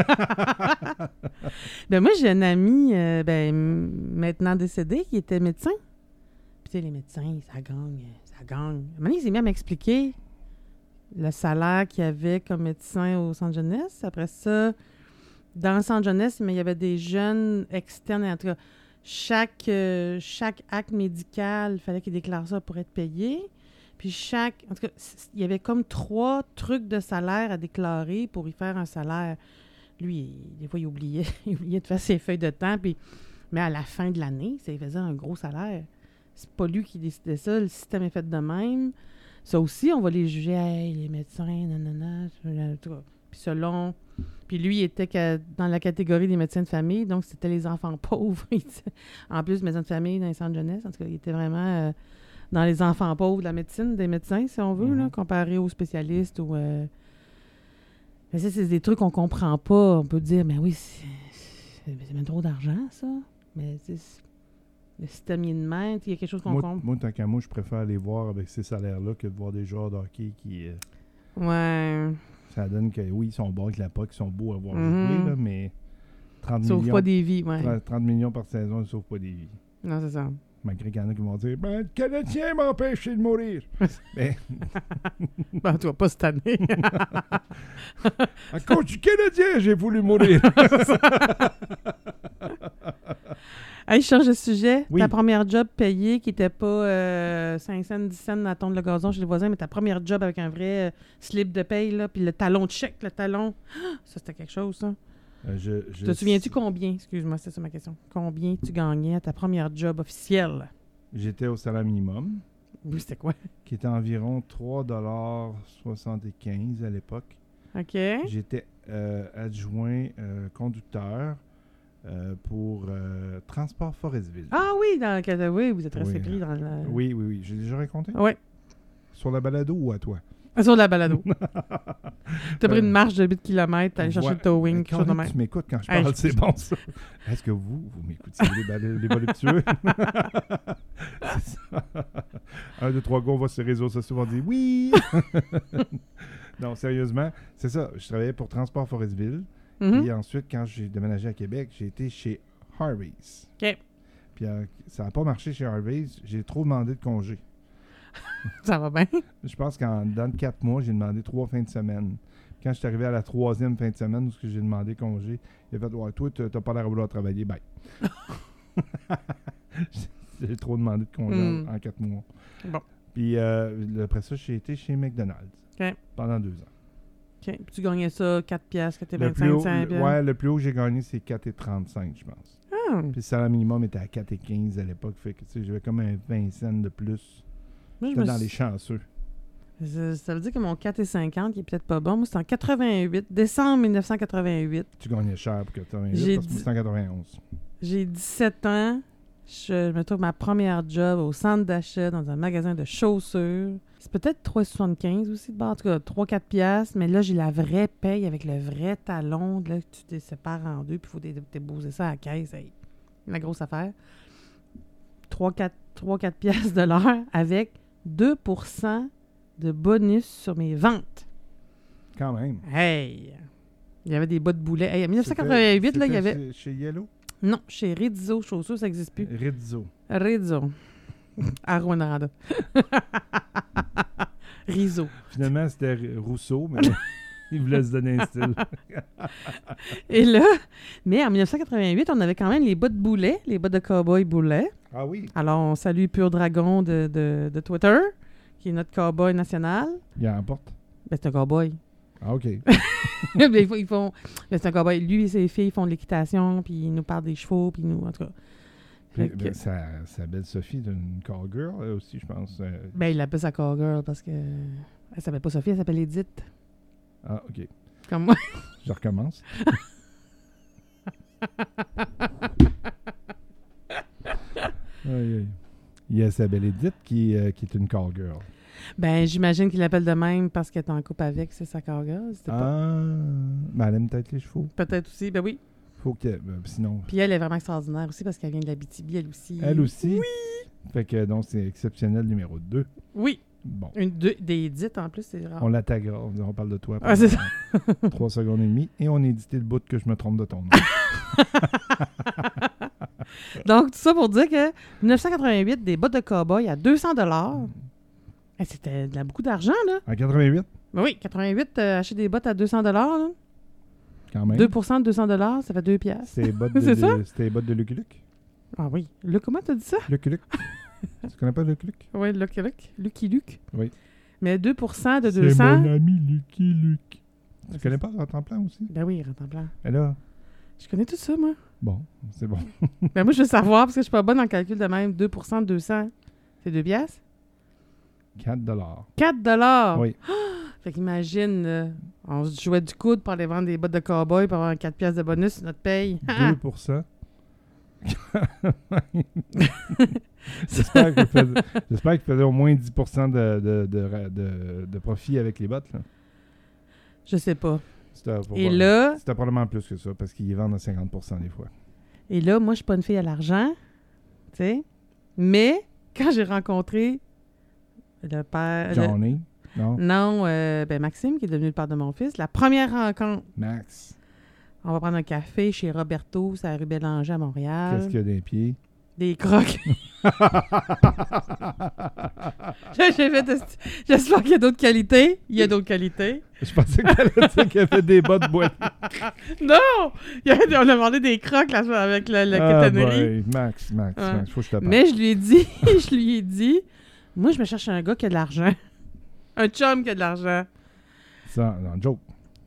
B: Ben moi, j'ai un ami, euh, ben, maintenant décédé, qui était médecin. Puis tu sais, les médecins, ça gagne, ça gagne. À un moment donné, il s'est mis à m'expliquer le salaire qu'il y avait comme médecin au centre jeunesse. Après ça, dans le centre jeunesse, mais il y avait des jeunes externes. En tout cas, chaque, euh, chaque acte médical, il fallait qu'il déclare ça pour être payé. Puis chaque... En tout cas, il y avait comme trois trucs de salaire à déclarer pour y faire un salaire. Lui, il, des fois, il oubliait, il oubliait de faire ses feuilles de temps. Puis, mais à la fin de l'année, ça lui faisait un gros salaire. C'est pas lui qui décidait ça. Le système est fait de même. ça aussi, on va les juger. Hey, les médecins, nanana, tout. Puis selon... Puis lui, il était que dans la catégorie des médecins de famille, donc c'était les enfants pauvres. En plus, médecins de famille dans les centres de jeunesse, en tout cas, il était vraiment euh, dans les enfants pauvres de la médecine, des médecins, si on veut, mm-hmm. là, comparé aux spécialistes. Ou, euh... Mais ça, c'est des trucs qu'on comprend pas. On peut dire, mais oui, c'est, c'est, c'est même trop d'argent, ça. Mais c'est... Le système de main, il y a quelque chose qu'on
A: moi,
B: compte.
A: Moi, tant qu'à moi, je préfère les voir avec ces salaires-là que de voir des joueurs de hockey qui... Euh,
B: ouais.
A: Ça donne que, oui, ils sont bons avec la puck, ils sont beaux à voir
B: mm-hmm.
A: jouer, là, mais trente
B: Sauve
A: millions...
B: pas des vies, ouais.
A: trente millions par saison, ils ne sauvent pas des vies.
B: Non, c'est ça.
A: Malgré qu'il y en a qui vont dire « Ben, le Canadien m'a empêché de mourir! » Ben...
B: ben, toi, pas cette année.
A: À cause du Canadien, j'ai voulu mourir!
B: Hey, je change de sujet.
A: Oui.
B: Ta première job payée qui n'était pas euh, cinq cents, dix cents à tondre le gazon chez les voisins, mais ta première job avec un vrai euh, slip de paye, là, puis le talon de chèque, le talon. Ça, c'était quelque chose, ça.
A: Euh, je, je
B: Te souviens-tu combien? Excuse-moi, c'est ça ma question. Combien tu gagnais à ta première job officielle?
A: J'étais au salaire minimum.
B: Oui, c'était quoi?
A: Qui était environ trois dollars soixante-quinze à l'époque.
B: OK.
A: J'étais euh, adjoint euh, conducteur euh, pour euh, Transport Forestville.
B: Ah oui, dans le oui, vous êtes resté
A: oui.
B: pris dans le...
A: Oui, oui, oui. J'ai déjà raconté?
B: Oui.
A: Sur la balado ou à toi?
B: Sur la balado. T'as pris une marche de huit kilomètres, t'as allé chercher
A: ouais.
B: le towing, quelque chose de même.
A: Tu m'écoutes quand je
B: hey,
A: parle,
B: je...
A: c'est bon ça. Est-ce que vous, vous m'écoutez, les, bal- les voluptueux? C'est ça. Un, deux, trois gars, on va sur les réseaux sociaux, on dit oui! Non, sérieusement, c'est ça. Je travaillais pour Transport Forestville.
B: Mm-hmm.
A: Et ensuite, quand j'ai déménagé à Québec, j'ai été chez Harvey's.
B: OK.
A: Puis euh, ça n'a pas marché chez Harvey's. J'ai trop demandé de congé.
B: Ça va bien?
A: Je pense qu'en dans quatre mois, j'ai demandé trois fins de semaine. Quand je suis arrivé à la troisième fin de semaine où j'ai demandé congé, il a fait « Ouais, toi, tu n'as pas l'air à vouloir travailler. Bye. » J'ai trop demandé de congé mm. en, en quatre mois.
B: Bon.
A: Puis euh, après ça, j'ai été chez McDonald's
B: okay.
A: pendant deux ans.
B: OK. Puis tu gagnais ça quatre piastres, quatre
A: le
B: vingt-cinq, cinq
A: le, Ouais, le plus haut que j'ai gagné, c'est quatre trente-cinq, je pense.
B: Ah.
A: Puis le salaire minimum était à quatre quinze à l'époque. Fait que, tu sais, j'avais comme un vingt cents de plus.
B: Moi,
A: J'étais dans
B: suis...
A: les chanceux.
B: Ça, ça veut dire que mon quatre cinquante, qui est peut-être pas bon, moi, c'est en quatre-vingt-huit, décembre dix-neuf cent quatre-vingt-huit.
A: Tu gagnais cher pour quatre-vingt-huit,
B: j'ai
A: parce que c'est en quatre-vingt-onze.
B: J'ai dix-sept ans. Je me trouve ma première job au centre d'achat dans un magasin de chaussures. C'est peut-être trois soixante-quinze aussi de bord. En tout cas, trois quatre piastres. Mais là, j'ai la vraie paye avec le vrai talon. Là, tu te sépares en deux, puis il faut dé- déposer ça à la caisse. Hey, la grosse affaire. trois quatre piastres de l'heure avec deux pour cent de bonus sur mes ventes.
A: Quand même.
B: Hey! Il y avait des bas de boulet. Hey, en dix-neuf cent quatre-vingt-huit,
A: c'était,
B: là, il y
A: c'était
B: avait...
A: Chez, chez Yellow?
B: Non, chez Rizzo Chaussures, ça n'existe plus.
A: Rizzo.
B: Rizzo. À Rwanda. Rizzo.
A: Finalement, c'était Rousseau, mais il voulait se donner un style.
B: Et là, mais en dix-neuf cent quatre-vingt-huit, on avait quand même les bas de boulet, les bas de cow-boy boulet.
A: Ah oui?
B: Alors, on salue Pur Dragon de, de, de Twitter, qui est notre cow-boy national.
A: Il en porte?
B: Ben, c'est un cow-boy.
A: Ah, OK.
B: Ben, ils font, ils font, ben, c'est un cow-boy. Lui et ses filles font de l'équitation, puis ils nous parlent des chevaux, puis nous, en tout cas.
A: Puis,
B: que,
A: ben, sa, sa belle Sophie est une call-girl, elle aussi, je pense. Euh...
B: Ben, il l'appelle sa call-girl parce que... Elle s'appelle pas Sophie, elle s'appelle Edith.
A: Ah, OK.
B: Comme moi.
A: Je recommence. Aïe, aïe. Il y a sa belle Edith qui, euh, qui est une call-girl.
B: Ben, j'imagine qu'il l'appelle de même parce qu'elle est en couple avec, c'est sa call-girl.
A: Ah,
B: pas...
A: ben elle aime peut-être les chevaux.
B: Peut-être aussi, ben oui.
A: Faut que, ben, sinon...
B: Puis elle est vraiment extraordinaire aussi parce qu'elle vient de la B T B, elle aussi.
A: Elle aussi?
B: Oui!
A: Fait que donc c'est exceptionnel numéro deux.
B: Oui.
A: Bon.
B: Une, deux, des édits en plus, c'est rare.
A: On la taguera, on, on parle de toi.
B: Ah, c'est ça.
A: Trois secondes et demie et on édité le bout que je me trompe de ton nom.
B: Donc, tout ça pour dire que dix-neuf cent quatre-vingt-huit, des bottes de cow-boy à deux cents dollars. Hey, c'était de la, beaucoup d'argent, là.
A: En quatre-vingt-huit?
B: Ben oui, quatre-vingt-huit, euh, acheter des bottes à deux cents dollars, là.
A: Quand même.
B: deux pour cent de deux cents dollars, ça fait deux piastres.
A: C'était les bottes de,
B: c'est ça?
A: de, c'était les bottes de Lucky Luke?
B: Ah oui. Luc, comment t'as dit ça?
A: Lucky Luke. Tu connais pas Lucky Luke?
B: Oui, Lucky Luke. Lucky Luke.
A: Oui.
B: Mais deux pour cent de deux cents...
A: C'est mon ami Lucky Luke. Tu
B: Ouais,
A: connais pas Rentre-en-Plan aussi?
B: Ben oui, rentre en plan.
A: Et là?
B: Je connais tout ça, moi.
A: Bon, c'est bon.
B: Ben moi, je veux savoir, parce que je suis pas bonne en calcul de même. deux pour cent de deux cents, c'est deux piastres?
A: quatre dollars.
B: quatre dollars?
A: Oui.
B: Fait qu'imagine, là, on se jouait du coude pour aller vendre des bottes de cow-boy pour avoir quatre piastres de bonus sur notre paye.
A: deux pour cent. J'espère qu'il faisait, j'espère qu'il faisait au moins dix pour cent de, de, de, de, de profit avec les bottes. Là.
B: Je sais pas.
A: C'était, pour
B: Et
A: voir.
B: là...
A: C'était probablement plus que ça, parce qu'ils les vendent à cinquante pour cent des fois.
B: Et là, moi, je suis pas une fille à l'argent, tu sais. Mais, quand j'ai rencontré le père...
A: Johnny,
B: le...
A: non?
B: Non, euh, ben Maxime, qui est devenu le père de mon fils, la première rencontre...
A: Max.
B: On va prendre un café chez Roberto, c'est à rue Bélanger à Montréal.
A: Qu'est-ce qu'il y a des pieds?
B: Des crocs. j'ai fait de... J'espère qu'il y a d'autres qualités. Il y a d'autres qualités.
A: Je pensais que t'allais dire qu'il y avait des bottes boîtes.
B: Non! Il y avait... On a demandé des crocs là, avec la, la
A: Ah,
B: cotonnerie.
A: boy. Max, Max,
B: Ouais.
A: Max, faut que je te parle.
B: Mais je lui ai dit, je lui ai dit, moi, je me cherche un gars qui a de l'argent. Un chum qui a de l'argent.
A: Ça, non, joke.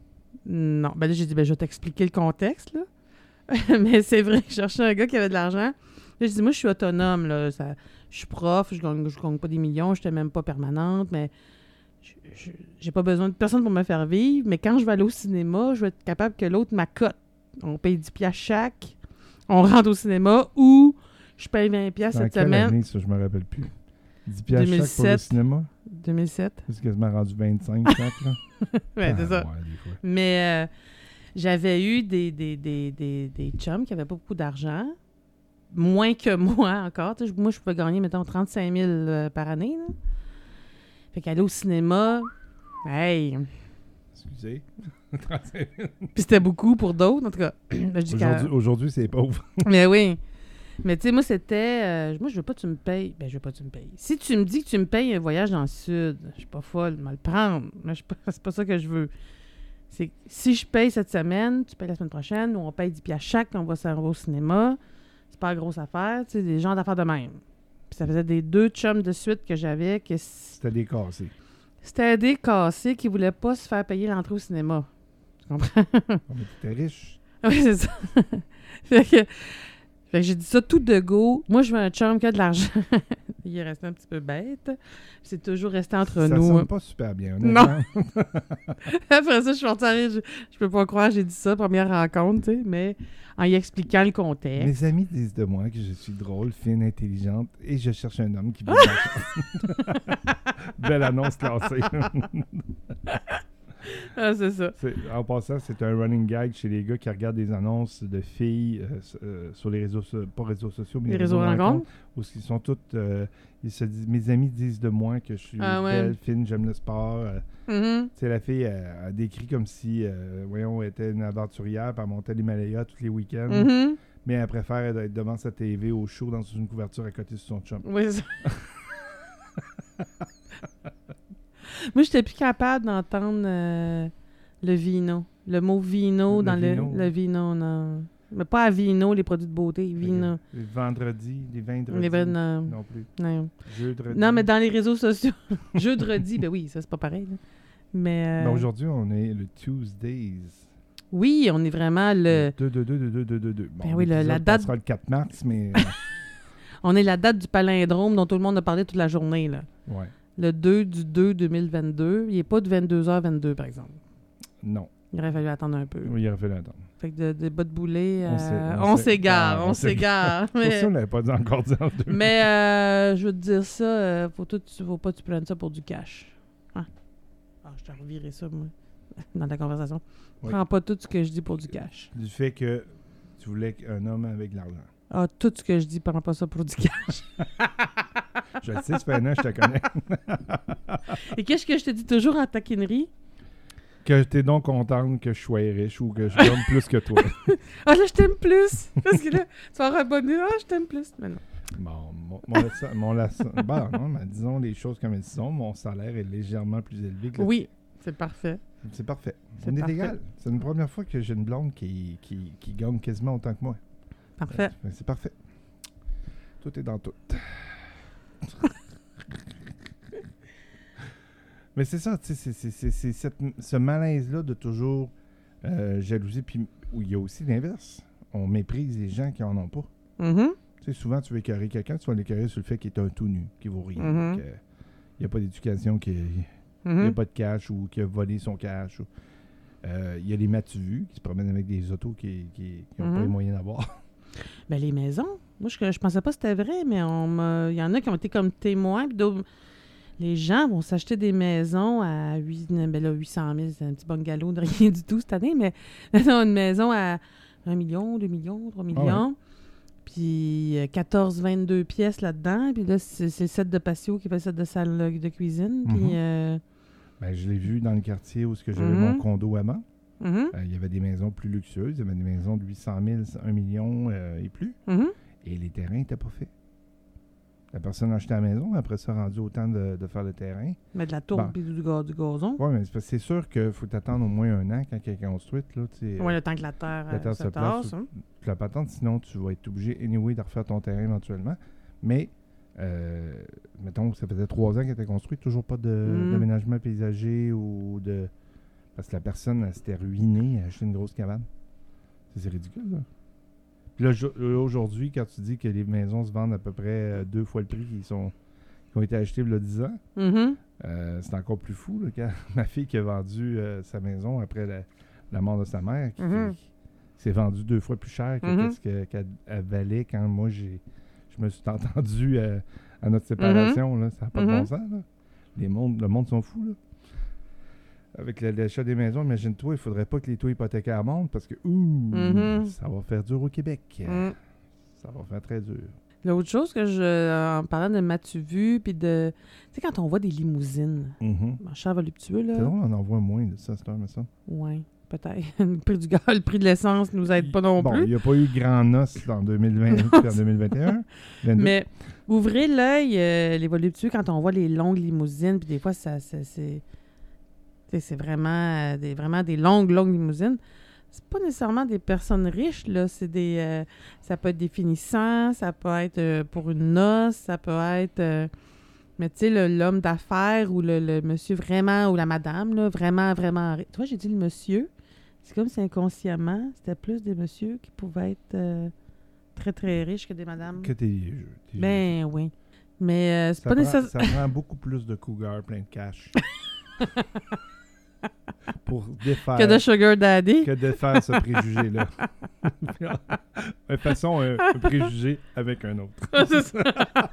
B: Non. Ben là, j'ai dit, ben je vais t'expliquer le contexte, là. Mais c'est vrai, je cherchais un gars qui avait de l'argent. Là, j'ai dit, moi, je suis autonome, là. Ça, je suis prof, je gagne, je gagne pas des millions, je n'étais même pas permanente, mais je- je- j'ai pas besoin de personne pour me faire vivre. Mais quand je vais aller au cinéma, je vais être capable que l'autre m'accote. On paye dix piastres chaque, on rentre au cinéma, ou je paye vingt piastres
A: Dans
B: cette
A: quelle
B: semaine.
A: année, ça, je me rappelle plus. dix piastres chaque pour le
B: deux mille sept.
A: cinéma?
B: deux mille sept.
A: C'est quasiment rendu vingt-cinq chaque, là.
B: Ouais, c'est
A: Ah,
B: ça.
A: ouais, des fois.
B: Mais euh, j'avais eu des, des, des, des, des chums qui n'avaient pas beaucoup d'argent, moins que moi encore. Tu sais, moi, je pouvais gagner, mettons, trente-cinq mille euh, par année. Là. Fait qu'aller au cinéma, hey!
A: Excusez. trente-cinq mille.
B: Puis c'était beaucoup pour d'autres, en tout cas. Ben, je dis qu'à-
A: Aujourd'hui, aujourd'hui, c'est pauvre.
B: Mais oui. Mais tu sais, moi, c'était... euh, moi, je veux pas que tu me payes. Ben, je veux pas que tu me payes. Si tu me dis que tu me payes un voyage dans le sud, je suis pas folle, je vais le prendre. Mais je suis pas- c'est pas ça que je veux. C'est que si je paye cette semaine, tu payes la semaine prochaine, ou on paye dix piastres chaque, on va s'en va au cinéma. C'est pas une grosse affaire. Tu sais, des gens d'affaires de même. Puis ça faisait des deux chums de suite que j'avais que c-
A: C'était décassé.
B: c'était des cassés qui voulaient pas se faire payer l'entrée au cinéma. Tu comprends?
A: Oh, mais t'étais riche.
B: Oui, c'est ça. fait que, fait que j'ai dit ça tout de go. Moi, je veux un chum qui a de l'argent. Il est resté un petit peu bête. C'est toujours resté entre
A: Ça
B: nous.
A: sonne pas super bien,
B: Non.
A: honnêtement.
B: Après ça, je suis sortie en rire. Je, je peux pas croire que j'ai dit ça, première rencontre, tu sais, mais en y expliquant le contexte.
A: Mes amis disent de moi que je suis drôle, fine, intelligente et je cherche un homme qui veut de l'argent. Belle annonce classée.
B: Ah, c'est ça.
A: C'est- en passant, c'est un running gag chez les gars qui regardent des annonces de filles euh, s- euh, sur les réseaux, so- pas réseaux sociaux, mais
B: Les réseaux de rencontres.
A: où ils sont toutes, euh, ils se disent, mes amis disent de moi que je suis
B: Ah ouais.
A: belle, fine, j'aime le sport. euh.
B: Mhm.
A: Tu sais, la fille, elle, elle décrit comme si, euh, voyons, elle était une aventurière, puis elle montait l'Himalaya tous les week-ends,
B: Mhm.
A: mais elle préfère être devant sa T V au show dans une couverture à côté de son chum.
B: Oui, c'est ça. Moi, j'étais plus capable d'entendre euh, le vino. Le mot vino
A: Le
B: dans
A: vino.
B: le... Le vino, non. Mais pas à vino, les produits de beauté. Vino.
A: Les vendredis, les vendredis.
B: Les vrais, non.
A: Non plus.
B: Non.
A: Jeudi.
B: Non, mais dans les réseaux sociaux. Jeudi, ben oui, ça, c'est pas pareil. là. Mais. euh,
A: Ben, aujourd'hui, on est le Tuesdays.
B: oui, on est vraiment le.
A: deux deux deux deux deux deux deux deux. Bon,
B: Ben oui, le-
A: l'épisode
B: la date-
A: passera le quatre mars, mais... euh,
B: On est la date du palindrome dont tout le monde a parlé toute la journée, là.
A: ouais.
B: Le deux du deux deux mille vingt-deux. Il n'est pas de vingt-deux heures vingt-deux, par exemple.
A: Non.
B: Il aurait fallu attendre un peu.
A: Oui, il aurait fallu attendre.
B: Fait que de, de bas de boulet,
A: On
B: euh,
A: s'est- on
B: on
A: s'est-
B: s'égare,
A: ah,
B: on
A: on s'est-
B: s'égare.
A: Pour ça,
B: Mais,
A: on n'avait pas dit encore dit en deux.
B: mais euh, je veux te dire ça, euh, faut, tout, faut pas que tu prennes ça pour du cash. Hein? Ah, je t'ai reviré ça, moi, dans la conversation.
A: Oui.
B: Prends pas tout ce que je dis pour du cash.
A: Du fait que tu voulais un homme avec de l'argent.
B: Ah, tout ce que je dis, prends pas ça pour du cash.
A: Je le sais, ça fait un an, je te connais.
B: Et qu'est-ce que je te dis toujours en taquinerie?
A: Que t'es donc contente que je sois riche ou que je gagne plus que toi.
B: Ah, là, je t'aime plus! Parce que là, tu vas avoir un bonus. Ah, je t'aime plus. Mais non.
A: Bon, mon, mon, la- mon la- bon, non, mais disons les choses comme elles sont. Mon salaire est légèrement plus élevé que le
B: Oui, c'est parfait.
A: tien. C'est parfait.
B: C'est
A: On est
B: parfait.
A: égal. C'est une première fois que j'ai une blonde qui, qui, qui gagne quasiment autant que moi.
B: Parfait.
A: Euh, c'est parfait. Tout est dans tout. Mais c'est ça, tu sais, c'est- c'est- c'est c'est cette- ce malaise-là de toujours euh, jalouser, puis où il y a aussi l'inverse. On méprise les gens qui en ont pas.
B: Mhm.
A: Tu sais, souvent, tu veux écœurer quelqu'un, tu vas l'écœurer sur le fait qu'il est un tout nu, qu'il vaut rien.
B: Mhm.
A: que- n'y a pas d'éducation, qu'il n'y
B: Mhm.
A: a pas de cash ou qu'il a volé son cash. ou- Euh, Il y a les matu-vus qui se promènent avec des autos qui n'ont
B: Mhm.
A: pas les moyens d'avoir.
B: Ben, les maisons. Moi, je, je pensais pas que c'était vrai, mais on m'a- il y en a qui ont été comme témoins. Puis d'autres- les gens vont s'acheter des maisons à huit, ben là, huit cent mille. C'est un petit bungalow de rien du tout cette année, mais non, une maison à un million, deux millions, trois millions. Puis euh, quatorze, vingt-deux pièces là-dedans. Puis là, c'est c'est le set de patio qui fait le set de salle euh, de cuisine. Puis.
A: Mhm.
B: euh,
A: Ben, je l'ai vu dans le quartier où ce que j'avais
B: Mhm.
A: mon condo avant.
B: mhm,
A: Euh, il y avait des maisons plus luxueuses. Il y avait des maisons de huit cent mille, un million euh, et plus.
B: mhm.
A: Et les terrains n'étaient pas faits. La personne a acheté la maison, après ça, rendu au temps de, de faire le terrain.
B: Mais de la tourbe
A: Bon.
B: puis du, ga- du gazon.
A: Oui, mais c'est parce que c'est sûr qu'il faut t'attendre au moins un an quand elle est construite. Là, tu sais,
B: Ouais, le temps que la terre,
A: la
B: euh,
A: terre
B: se
A: se place
B: tasse.
A: ou-
B: hein.
A: puis la patente, sinon tu vas être obligé, anyway, de refaire ton terrain éventuellement. Mais, euh, mettons, ça faisait trois ans qu'elle était construite, toujours pas de,
B: Mm.
A: d'aménagement paysager ou de... Parce que la personne, elle s'était ruinée, elle a acheté une grosse cabane. C'est, c'est ridicule, là. Puis là, jo- là, aujourd'hui, quand tu dis que les maisons se vendent à peu près euh, deux fois le prix qui, sont, qui ont été achetées il y a dix ans,
B: Mhm.
A: euh, c'est encore plus fou, là, quand ma fille qui a vendu euh, sa maison après la, la mort de sa mère, qui,
B: Mhm.
A: qui s'est vendue deux fois plus cher que
B: Mhm.
A: ce que, qu'elle elle valait quand moi j'ai je me suis entendu euh, à notre séparation. Là, ça n'a pas de
B: Mhm.
A: bon sens. Là. Les mondes, le monde sont fous. Là. Avec le- l'achat des maisons, imagine-toi, il faudrait pas que les taux hypothécaires montent parce que ouh,
B: Mhm.
A: ça va faire dur au Québec.
B: Mm.
A: Ça va faire très dur.
B: L'autre chose que je, en parlant de m'as-tu vu, puis de, tu sais, quand on voit des limousines,
A: Mhm.
B: en char voluptueux, là,
A: C'est drôle, on en voit moins de ça, c'est un, mais ça.
B: ouais, peut-être. Le prix du gaz, le prix de l'essence nous aide pas non
A: Bon,
B: plus.
A: il n'y a pas eu grand noce en deux mille vingt puis en deux mille vingt et un. vingt-deux.
B: Mais ouvrez l'œil, euh, les voluptueux, quand on voit les longues limousines, puis des fois, ça, ça- c'est, tu sais, c'est vraiment, euh, des, vraiment des longues, longues limousines. C'est pas nécessairement des personnes riches, là. C'est des, euh, ça peut être des finissants, ça peut être euh, pour une noce, ça peut être... euh, mais tu sais, le- l'homme d'affaires ou le, le monsieur vraiment, ou la madame, là, vraiment, vraiment riche. Toi, j'ai dit le monsieur. C'est comme si inconsciemment, c'était plus des messieurs qui pouvaient être euh, très, très riches que des madames.
A: Que t'es vieux. t'es vieux.
B: Ben oui. Mais euh, c'est
A: Ça
B: pas
A: prend,
B: nécessaire.
A: ça prend beaucoup plus de cougars plein de cash pour défaire
B: Que de Sugar Daddy.
A: que de faire ce préjugé-là. De façon, un, un préjugé avec un autre.
B: C'est ça.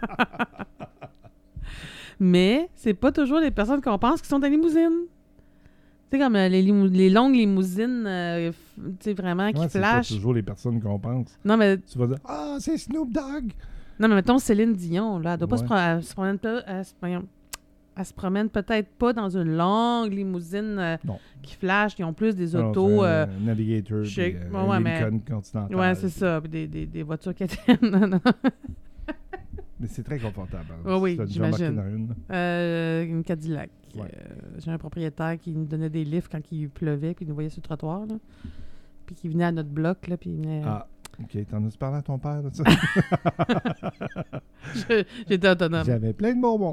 B: Mais c'est pas toujours les personnes qu'on pense qui sont en limousine. Tu sais, comme euh, les, limou- les longues limousines, euh, f- tu sais, vraiment, qui
A: Ouais, c'est pas
B: flashent.
A: toujours les personnes qu'on pense.
B: Non, mais
A: Tu vas dire « Ah, c'est Snoop Dogg!
B: Non, mais mettons Céline Dion, là, elle doit pas
A: Ouais.
B: se, pro- elle se promène pas- elle se, voyons, elle se promène peut-être pas dans une longue limousine euh,
A: Non.
B: qui flash, qui ont plus des
A: Alors,
B: autos.
A: c'est un
B: euh,
A: Navigator,
B: je sais-
A: puis, euh,
B: ouais,
A: un
B: ouais, mais-
A: Lincoln Continental.
B: ouais, c'est
A: puis-
B: ça, puis des, des, des voitures qui étaient. non, non.
A: Mais c'est très confortable. hein.
B: Ouais, oui,
A: Tu as déjà embarqué
B: j'imagine.
A: dans une.
B: Euh, une Cadillac.
A: Ouais.
B: Euh, j'ai un propriétaire qui nous donnait des lifts quand il pleuvait, puis il nous voyait sur le trottoir, là. Puis qui venait à notre bloc, là, puis il venait.
A: Ah, OK. T'en as parlé à ton père de ça?
B: Je- J'étais autonome.
A: J'avais plein de bonbons.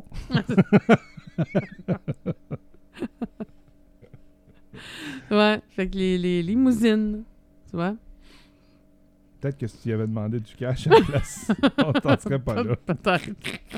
B: Ouais, fait que les, les limousines, tu vois.
A: Peut-être que si tu y avais demandé du cash à la place, on t'en serait pas là.
B: Peut-être.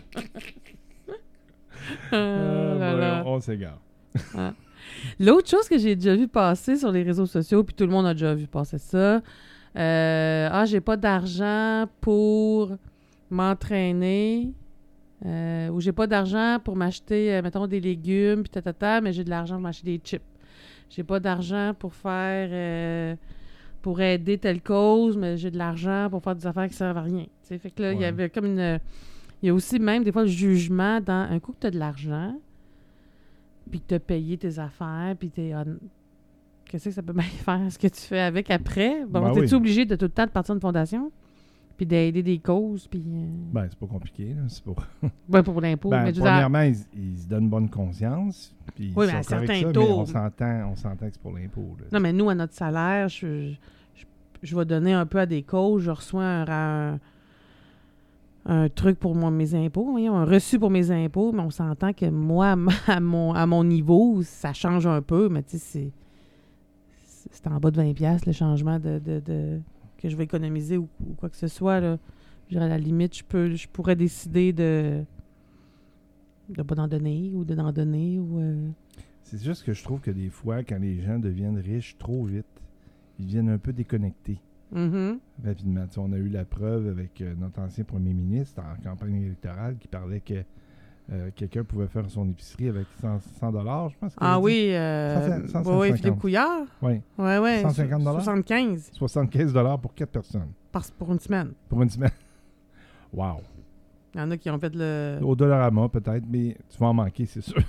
A: Euh,
B: Euh, là,
A: ouais,
B: là.
A: on s'égare.
B: L'autre chose que j'ai déjà vu passer sur les réseaux sociaux, puis tout le monde a déjà vu passer ça, euh, ah, j'ai pas d'argent pour m'entraîner, euh, ou j'ai pas d'argent pour m'acheter, euh, mettons, des légumes, puis tatata, mais j'ai de l'argent pour m'acheter des chips. J'ai pas d'argent pour faire, euh, pour aider telle cause, mais j'ai de l'argent pour faire des affaires qui servent à rien. T'sais, fait que là, il y
A: Ouais.
B: avait comme une... Il y a aussi même, des fois, le jugement dans un coup que tu as de l'argent, puis que tu as payé tes affaires, puis tu es... Qu'est-ce que ça peut bien faire, ce que tu fais avec après? Bon,
A: Ben
B: t'es-tu
A: oui.
B: obligé de tout le temps de partir d'une fondation, puis d'aider des causes, puis... euh,
A: Ben, c'est pas compliqué. Là. C'est pas...
B: ben, pour l'impôt.
A: Ben,
B: mais je veux dire,
A: premièrement, ils, ils se donnent bonne conscience. Puis
B: Oui,
A: ils
B: mais à
A: sont corrects
B: certains
A: ça,
B: taux.
A: mais on s'entend, on s'entend que c'est pour l'impôt. là.
B: non, mais nous, à notre salaire, je, je, je vais donner un peu à des causes. Je reçois un, un, un truc pour moi, mes impôts, voyons, un reçu pour mes impôts, mais on s'entend que moi, à mon, à mon niveau, ça change un peu, mais tu sais, c'est, c'est c'est en bas de vingt piastres le changement de, de, de- que je vais économiser ou, ou quoi que ce soit. Là. Je dirais, à la limite, je, peux, je pourrais décider de de pas d'en donner ou de d'en donner. ou euh...
A: C'est juste que je trouve que des fois, quand les gens deviennent riches trop vite, ils deviennent un peu déconnectés
B: Mm-hmm.
A: rapidement. Tu sais, on a eu la preuve avec euh, notre ancien premier ministre en campagne électorale qui parlait que euh, quelqu'un pouvait faire son épicerie avec cent dollars, je pense. qu'il
B: Ah
A: a dit.
B: oui, euh,
A: cent, cent,
B: ouais, ouais,
A: cent
B: Philippe
A: cinquante.
B: Couillard.
A: Oui,
B: Ouais, ouais.
A: cent cinquante dollars?
B: soixante-quinze
A: soixante-quinze dollars pour quatre personnes
B: par, pour une semaine.
A: pour une semaine. Wow.
B: Il y en a qui ont fait le...
A: Au Dollarama, peut-être, mais tu vas en manquer, c'est sûr.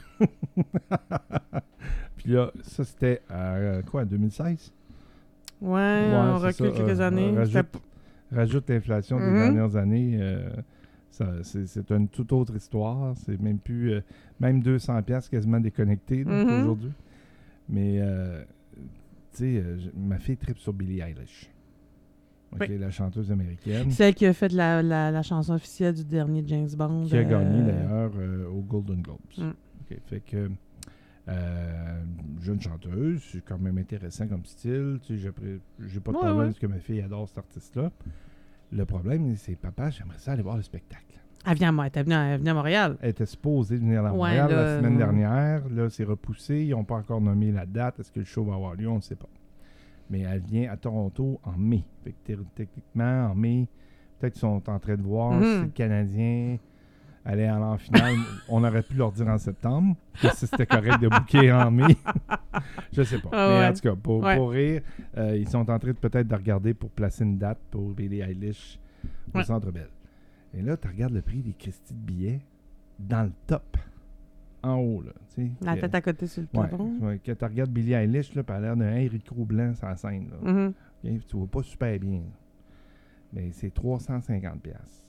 A: Puis là, ça, c'était à euh, quoi, en deux mille seize?
B: Ouais,
A: Ouais,
B: on
A: c'est
B: recule
A: ça,
B: quelques
A: euh,
B: années.
A: rajoute-
B: C'était-
A: Rajoute l'inflation des
B: Mhm.
A: dernières années, euh, ça- c'est c'est une toute autre histoire. C'est même plus... euh, même deux cents piastres quasiment déconnecté là,
B: Mhm.
A: aujourd'hui. Mais, euh, tu sais, euh, je- ma fille tripe sur Billie Eilish. OK,
B: Oui.
A: la chanteuse américaine.
B: Celle qui a fait la, la, la chanson officielle du dernier James Bond.
A: Qui a gagné
B: euh,
A: d'ailleurs euh, au Golden Globes.
B: Mm.
A: OK, fait que euh, jeune chanteuse, c'est quand même intéressant comme style. Tu sais, j'ai pré- j'ai pas de
B: Ouais,
A: problème
B: ouais.
A: parce que ma fille adore cet artiste-là. Le problème, c'est papa, j'aimerais ça aller voir le spectacle.
B: Elle vient à, Mo- elle était venue à, elle venue à Montréal.
A: Elle était supposée venir à
B: Ouais,
A: Montréal
B: là,
A: la semaine
B: euh,
A: dernière. Là, c'est repoussé. Ils n'ont pas encore nommé la date. Est-ce que le show va avoir lieu? On ne sait pas. Mais elle vient à Toronto en mai. Fait que thé- techniquement, en mai, peut-être qu'ils sont en train de voir
B: Mhm.
A: si le Canadien allait aller en finale. On aurait pu leur dire en septembre que si c'était correct de booker en mai. Je sais pas.
B: Ah
A: Mais
B: ouais.
A: en tout cas, pour,
B: Ouais.
A: pour rire, euh, ils sont en train de peut-être de regarder pour placer une date pour Billie Eilish au
B: Ouais.
A: Centre Bell. Et là, tu regardes le prix des Christie de billets dans le top. En haut, là. tu sais.
B: La
A: Que-
B: tête à côté sur le
A: ouais,
B: plafond.
A: ouais, quand tu regardes Billie Eilish, là, puis elle a l'air d'un Henrico blanc sur la scène. Là.
B: Mhm.
A: Ok, tu vois pas super bien. là. Mais c'est trois cent cinquante piastres.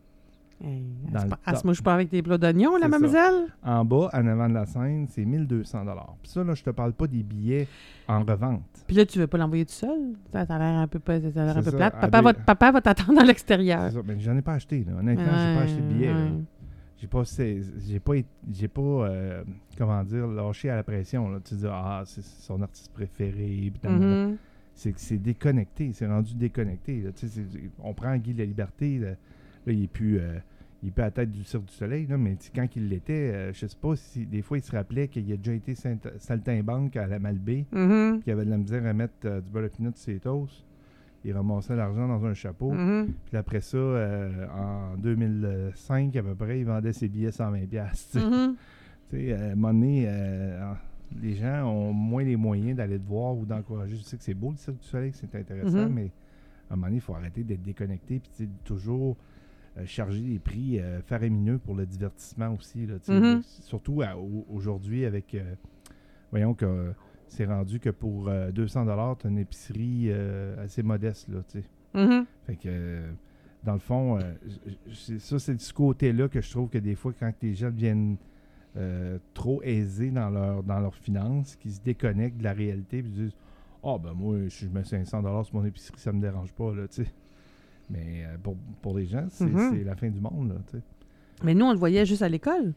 B: Hey, elle
A: Dans
B: se
A: le
B: pa- elle se
A: top.
B: mouche pas avec des plats d'oignons, la
A: C'est ça.
B: mademoiselle?
A: En bas, en avant de la scène, c'est mille deux cents dollars. Puis ça, là, je te parle pas des billets en revente.
B: Puis là, tu veux pas l'envoyer tout seul? Ça a l'air un peu, pas- ça a l'air un
A: C'est
B: peu
A: ça,
B: plate.
A: à
B: Papa
A: deux-
B: va, papa va t'attendre à l'extérieur.
A: C'est ça. Mais j'en ai pas acheté, là. Honnêtement, j'ai pas acheté de billets. là.
B: Ouais.
A: J'ai pas, c'est- j'ai pas, été- j'ai pas euh, comment dire, lâché à la pression. Là. Tu dis, ah, c'est son artiste préféré. puis nan, nan, nan.
B: Mhm.
A: C'est que c'est déconnecté, c'est rendu déconnecté. Là. Tu sais, c'est- on prend Guy de la Liberté, là, là, il est plus, euh, il est plus à la tête du Cirque du Soleil, là, mais tu sais, quand il l'était, euh, je sais pas si des fois il se rappelait qu'il a déjà été saint- saltimbanque à la Malbaie,
B: Mhm.
A: qu'il avait de la misère à mettre euh, du beurre de pinot sur ses toasts. Il ramassait l'argent dans un chapeau.
B: Mhm.
A: Puis après ça, euh, en deux mille cinq à peu près, il vendait ses billets cent vingt piastres.
B: Mhm.
A: Tu sais, à un moment donné, euh, les gens ont moins les moyens d'aller te voir ou d'encourager. Je sais que c'est beau le Cirque du Soleil, que c'est intéressant,
B: Mhm.
A: mais à un moment donné, il faut arrêter d'être déconnecté puis tu sais, de toujours euh, charger des prix euh, faramineux pour le divertissement aussi. Là, tu sais.
B: Mhm.
A: Surtout à- au- aujourd'hui avec, euh, voyons que euh, c'est rendu que pour euh, deux cents dollars, tu as une épicerie euh, assez modeste. Là, tu sais.
B: Mhm.
A: Fait que, euh, dans le fond, euh, j- j- ça, c'est de ce côté-là que je trouve que des fois, quand les gens deviennent euh, trop aisés dans leur dans leurs finances, qu'ils se déconnectent de la réalité, puis ils disent « Ah, ben moi, si je mets cinq cents dollars sur mon épicerie, ça me dérange pas, là, tu sais. » Mais euh, pour, pour les gens, c'est
B: Mhm.
A: c'est la fin du monde, là, tu sais.
B: Mais nous, on le voyait juste à l'école.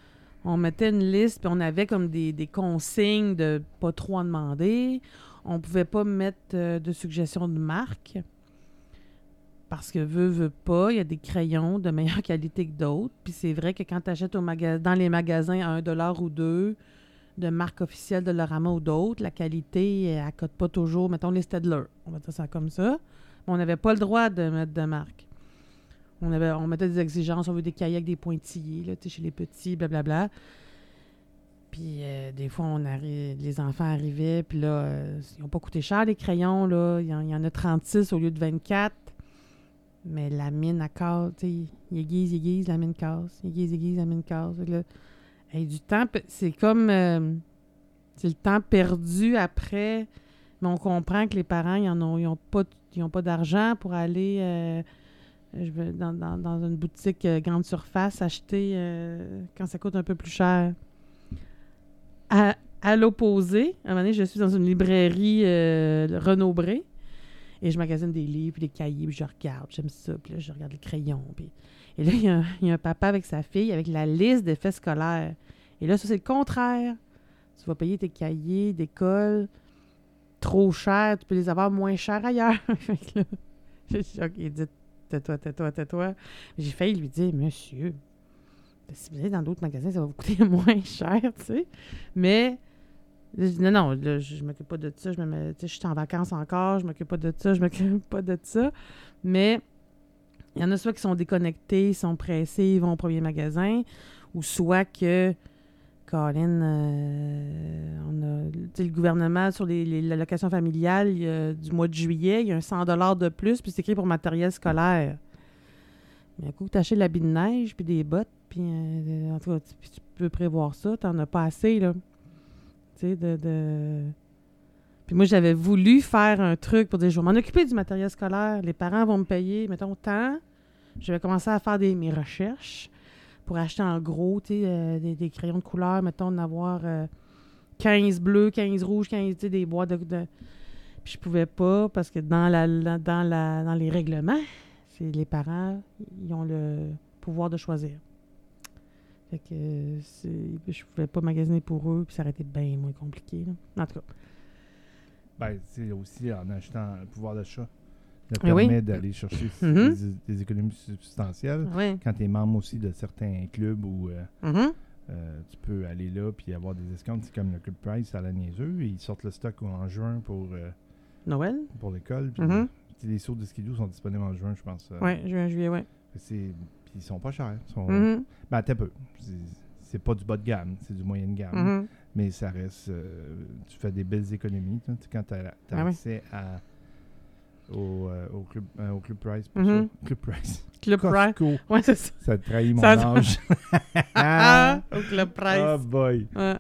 B: On mettait une liste, puis on avait comme des, des consignes de pas trop en demander. On pouvait pas mettre euh, de suggestions de marque. Parce que veut, veut pas, il y a des crayons de meilleure qualité que d'autres. Puis c'est vrai que quand tu achètes au maga- dans les magasins à un dollar ou deux de marque officielle de Lorama ou d'autres, la qualité, elle cote pas toujours. Mettons les Stedler, on va dire ça comme ça. Mais on n'avait pas le droit de mettre de marque. On, avait, on mettait des exigences, on veut des cahiers avec des pointillés, là, tu sais, chez les petits, blablabla. Puis euh, des fois, on arri- les enfants arrivaient, puis là, euh, ils n'ont pas coûté cher, les crayons, là. Il y, en, il y en a trente-six au lieu de vingt-quatre. Mais la mine, elle casse, tu sais, il aiguise, il aiguise, la mine casse. Il aiguise, il aiguise, la mine casse. Fait que là, hey, du temps, pe- c'est comme... euh, c'est le temps perdu après. Mais on comprend que les parents, ils n'ont ils ont pas, ils ont pas d'argent pour aller... euh, je vais dans, dans, dans une boutique euh, grande surface acheter euh, quand ça coûte un peu plus cher. À, à l'opposé, à un moment donné, je suis dans une librairie euh, Renaud-Bré et je magasine des livres, puis des cahiers, puis je regarde, j'aime ça, puis là, je regarde les crayons. Puis... Et là, il y, a un- il y a un papa avec sa fille avec la liste d'effets scolaires. Et là, ça, c'est le contraire. Tu vas payer tes cahiers d'école trop cher, tu peux les avoir moins cher ailleurs. Fait que là, j'ai dit, OK, dites tais-toi, tais-toi, tais-toi. J'ai failli lui dire, monsieur, si vous allez dans d'autres magasins, ça va vous coûter moins cher, tu sais. Mais, là, je dis, non, non, là, je, je m'occupe pas de ça. Je, me mets, tu sais, je suis en vacances encore, je m'occupe pas de ça, je m'occupe pas de ça. Mais, il y en a soit qui sont déconnectés, ils sont pressés, ils vont au premier magasin, ou soit que, Colin, euh, on a, tu sais, le gouvernement, sur les, les l'allocation familiale, il y a, du mois de juillet, il y a un cent dollars de plus, puis c'est écrit pour matériel scolaire. Mais un coup, tu achètes l'habit de neige, puis des bottes, puis euh, en tout cas, tu, tu peux prévoir ça, t'en as pas assez, là. Tu sais, de, de... Puis moi, j'avais voulu faire un truc pour dire, je vais m'en occuper du matériel scolaire, les parents vont me payer, mettons, tant. Je vais commencer à faire des, mes recherches pour acheter en gros, tu sais, euh, des, des crayons de couleur, mettons, d'en avoir euh, quinze bleus, quinze rouges, quinze, tu sais, des boîtes de, de... Puis je pouvais pas, parce que dans, la, la, dans, la, dans les règlements, c'est les parents, ils ont le pouvoir de choisir. Fait que c'est, je pouvais pas magasiner pour eux, puis ça aurait été bien moins compliqué, là. En tout cas.
A: Ben, c'est aussi en achetant le pouvoir d'achat. Ça
B: Mais
A: permet
B: oui.
A: d'aller chercher
B: Mm-hmm.
A: des, des économies substantielles.
B: Oui.
A: Quand tu es membre aussi de certains clubs où euh,
B: Mm-hmm.
A: euh, tu peux aller là puis avoir des escomptes, c'est comme le Club Price à la niaiseux. Ils sortent le stock en juin pour, euh,
B: Noël?
A: pour l'école. Puis
B: Mm-hmm.
A: puis les sauts de skidoo sont disponibles en juin, je pense. euh.
B: Oui, juin, juillet, oui.
A: C'est, puis ils sont pas chers. Ils sont,
B: Mm-hmm.
A: Ben, t'as peu. C'est, c'est pas du bas de gamme, c'est du moyen de gamme.
B: Mm-hmm.
A: Mais ça reste. euh, tu fais des belles économies. Tu sais, quand tu as
B: Ah oui.
A: accès à, au, euh, au, club, euh, au Club Price. Pour
B: Mhm.
A: ça. Club Price.
B: Club Price.
A: Costco.
B: Oui, c'est ça.
A: Ça trahit mon
B: Ça-
A: âge.
B: Ah, au Club
A: Oh
B: Price.
A: boy.
B: Ouais.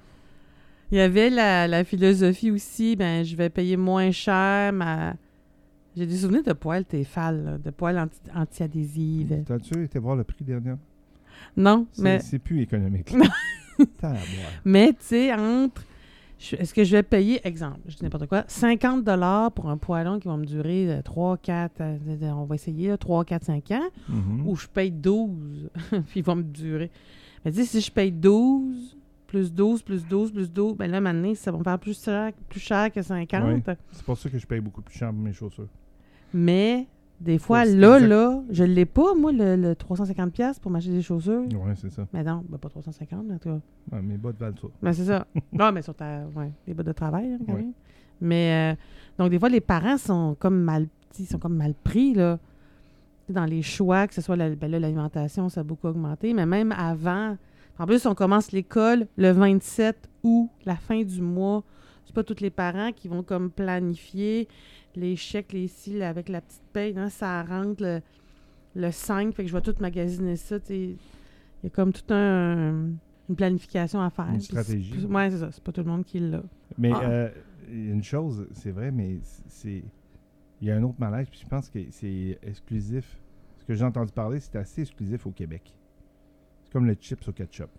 B: Il y avait la, la philosophie aussi, ben je vais payer moins cher, ma... J'ai des souvenirs de poêles Tefal, là, de poêles anti- anti-adhésives.
A: T'as-tu été voir le prix dernier?
B: Non,
A: C'est,
B: mais...
A: c'est plus économique. Taboire.
B: Mais, tu sais, entre... je- Est-ce que je vais payer, exemple, je dis n'importe quoi, cinquante dollars pour un poêlon qui va me durer euh, trois, quatre, euh, on va essayer, là, trois, quatre, cinq ans,
A: Mhm.
B: ou je paye douze, puis il va me durer. Mais tu sais, si je paye douze, plus douze, plus douze, plus douze, ben là, maintenant, ça va me faire plus cher, plus cher que cinquante.
A: Ouais. C'est pour ça que je paye beaucoup plus cher pour mes chaussures.
B: Mais, des fois,
A: Faut-
B: là,
A: exact.
B: là, je l'ai pas, moi, le, le trois cent cinquante dollars pour m'acheter des chaussures.
A: Ouais, c'est ça.
B: Mais non, ben pas trois cent cinquante, mais en tout cas.
A: Ouais, mes bottes valent ça.
B: Ben, c'est ça. Non, mais sur ta. Ouais, les bottes de travail, hein, quand
A: Ouais.
B: même. Mais, euh, donc, des fois, les parents sont comme mal, ils sont comme mal pris, là. Dans les choix, que ce soit la- ben là, l'alimentation, ça a beaucoup augmenté, mais même avant. En plus, on commence l'école le vingt-sept août, la fin du mois. C'est pas tous les parents qui vont comme planifier les chèques, les cils avec la petite paye. Hein, ça rentre le, le cinq, fait que je vais tout magasiner ça. tu sais. Il y a comme tout un une planification à faire.
A: Une
B: Puis c'est-
A: stratégie.
B: puis- Ouais, c'est ça. C'est pas tout le monde qui l'a.
A: Mais
B: Ah.
A: euh, il y a une chose, c'est vrai, mais c'est. Il y a un autre malaise, puis je pense que c'est exclusif. Ce que j'ai entendu parler, c'est assez exclusif au Québec. C'est comme le chips au ketchup.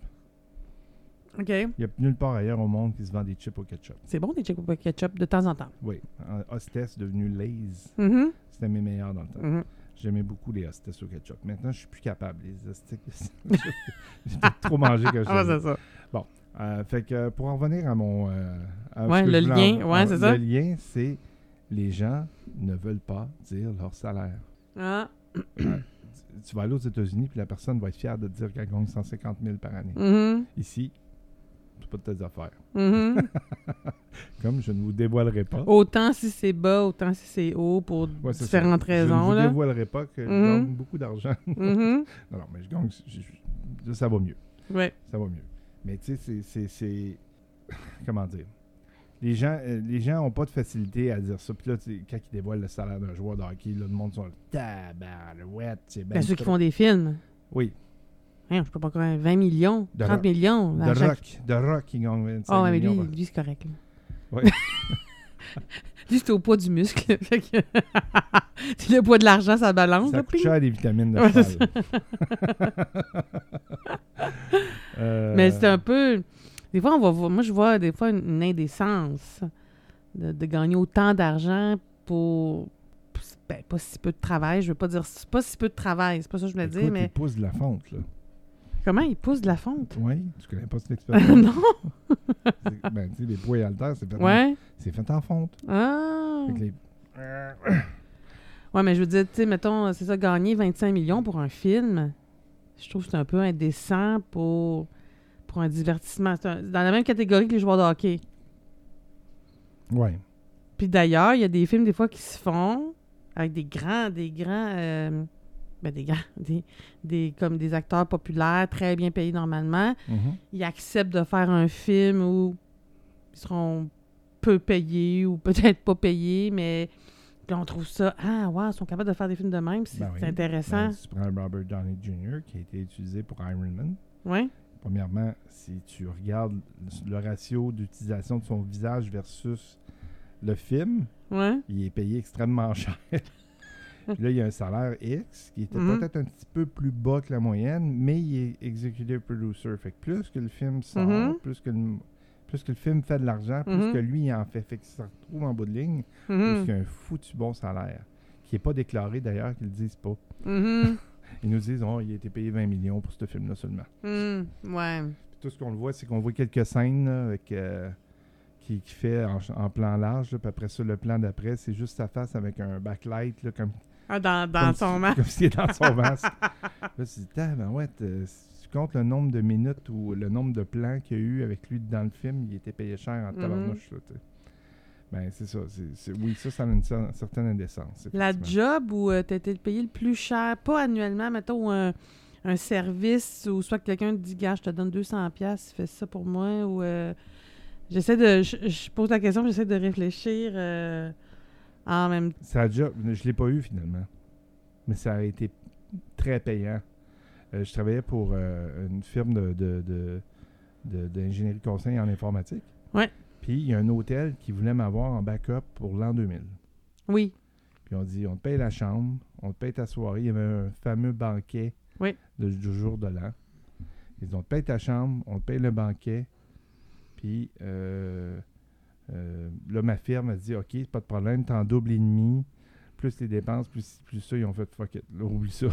B: OK.
A: Il n'y a nulle part ailleurs au monde qui se vend des chips au ketchup.
B: C'est bon, des chips au ketchup de temps en temps.
A: Oui. En Hostess, devenu Lay's,
B: Mhm.
A: c'était mes meilleurs dans le temps.
B: Mhm.
A: J'aimais beaucoup les Hostess au ketchup. Maintenant, je suis plus capable. Les Hostess, j'ai peut-être trop mangé quelque
B: Ah,
A: chose.
B: c'est ça.
A: Euh, fait que euh, pour en revenir à mon... euh, à
B: Ouais,
A: ce que
B: le
A: je voulais
B: lien,
A: en-
B: ouais,
A: en-
B: c'est ça.
A: Le lien, c'est les gens ne veulent pas dire leur salaire.
B: Ah.
A: Euh, tu- tu vas aller aux États-Unis, puis la personne va être fière de te dire qu'elle gagne cent cinquante mille par année.
B: Mhm.
A: Ici, c'est pas de tes affaires.
B: Mhm.
A: Comme je ne vous dévoilerai pas.
B: Autant si c'est bas, autant si c'est haut, pour
A: Ouais, c'est
B: différentes
A: ça. Je
B: raisons.
A: ne vous
B: là.
A: dévoilerai pas que je
B: Mhm.
A: gagne beaucoup d'argent.
B: Mhm.
A: Non, non, mais je gagne... je- je- ça va mieux.
B: Ouais.
A: Ça va mieux. Mais tu sais, c'est- c'est... c'est- Comment dire? Les gens euh, les gens n'ont pas de facilité à dire ça. Puis là, tu sais, quand ils dévoilent le salaire d'un joueur de hockey, là, le monde sont là, tabarouette, c'est bien
B: Ben, ceux qui
A: trop.
B: font des films.
A: Oui,
B: Hein, je peux pas croire, vingt millions,
A: De
B: trente
A: rock.
B: millions.
A: de
B: à chaque-
A: rock. De rock, qui gagne vingt-cinq
B: Ah, ouais, mais
A: millions.
B: lui,
A: par-
B: lui c'est correct. là.
A: Ouais.
B: Lui, c'est au poids du muscle. Fait que- c'est le poids de l'argent, ça balance.
A: Ça
B: là,
A: coûte
B: ping.
A: cher les vitamines de
B: Ouais, c'est
A: cheval. Euh,
B: Mais c'est un peu... Des fois, on va voir... Moi, je vois des fois une, une indécence de, de gagner autant d'argent pour... Ben, pas si peu de travail. Je veux pas dire... C'est pas si peu de travail. C'est pas ça que je voulais
A: écoute,
B: dire,
A: il
B: mais...
A: pousse de la fonte, là.
B: Comment il pousse de la fonte?
A: Oui, tu connais pas cette expérience.
B: Non?
A: C'est- ben, tu sais, les poids et haltères, c'est fait, en-
B: Ouais?
A: c'est fait en fonte.
B: Ah!
A: Fait que les-
B: Ouais, mais je veux dire, tu sais, mettons, c'est ça, gagner vingt-cinq millions pour un film, je trouve que c'est un peu indécent pour, pour un divertissement. C'est un- dans la même catégorie que les joueurs de hockey.
A: Ouais.
B: Puis d'ailleurs, il y a des films des fois qui se font avec des grands, des grands, euh, ben des grands, des, des, comme des acteurs populaires, très bien payés normalement.
A: Mhm.
B: Ils acceptent de faire un film où ils seront peu payés ou peut-être pas payés, mais puis on trouve ça, ah, wow, ils sont capables de faire des films de même, c'est
A: Ben oui.
B: c'est intéressant.
A: Ben, tu prends Robert Downey junior qui a été utilisé pour Iron Man.
B: Oui.
A: Premièrement, si tu regardes le ratio d'utilisation de son visage versus le film,
B: Ouais.
A: il est payé extrêmement cher. Puis là, il y a un salaire X qui était
B: Mhm.
A: peut-être un petit peu plus bas que la moyenne, mais il est executive producer. Fait que plus que le film sort,
B: Mhm.
A: plus, que le, plus que le film fait de l'argent, plus
B: Mhm.
A: que lui il en fait. Fait qu'il se retrouve en bout de ligne, plus
B: Mhm.
A: qu'il y a un foutu bon salaire, qui n'est pas déclaré d'ailleurs, qu'ils le disent pas.
B: Mhm.
A: Ils nous disent, oh, il a été payé vingt millions pour ce film-là seulement.
B: Mhm. Ouais.
A: Puis tout ce qu'on le voit, c'est qu'on voit quelques scènes là, avec, euh, qui, qui fait en, en plan large. Là, puis après ça, le plan d'après, c'est juste sa face avec un backlight, là, comme,
B: Ah, dans, dans
A: comme
B: son
A: si-
B: masque.
A: comme s'il est dans son masque. Là, tu te dis, ben ouais, t- si tu comptes le nombre de minutes ou le nombre de plans qu'il y a eu avec lui dans le film, il était payé cher en
B: Mhm.
A: tabarnouche. Là, t'sais. Ben, c'est ça. c'est- c'est- oui, ça, ça a une cer- certaine indécence.
B: La
A: effectivement.
B: job où tu as été payé le plus cher, pas annuellement, mettons un, un service où soit que quelqu'un te dit, gars, je te donne deux cents piastres, fais ça pour moi, ou euh, j'essaie de, je, je pose la question, j'essaie de réfléchir euh, en même temps.
A: Ça a déjà, je l'ai pas eu finalement, mais ça a été très payant. Euh, je travaillais pour euh, une firme de, de, de, de- d'ingénierie de conseil en informatique.
B: Ouais.
A: Puis il y a un hôtel qui voulait m'avoir en backup pour l'an deux mille.
B: Oui.
A: Puis on dit, on te paye la chambre, on te paye ta soirée. Il y avait un fameux banquet
B: Oui.
A: de- du jour de l'an. Ils disent, on te paye ta chambre, on te paye le banquet. Puis euh, euh, là, ma firme a dit, OK, pas de problème, t'en doubles et demi, plus les dépenses, plus, plus ça, ils ont fait fuck it. Là, oublie ça.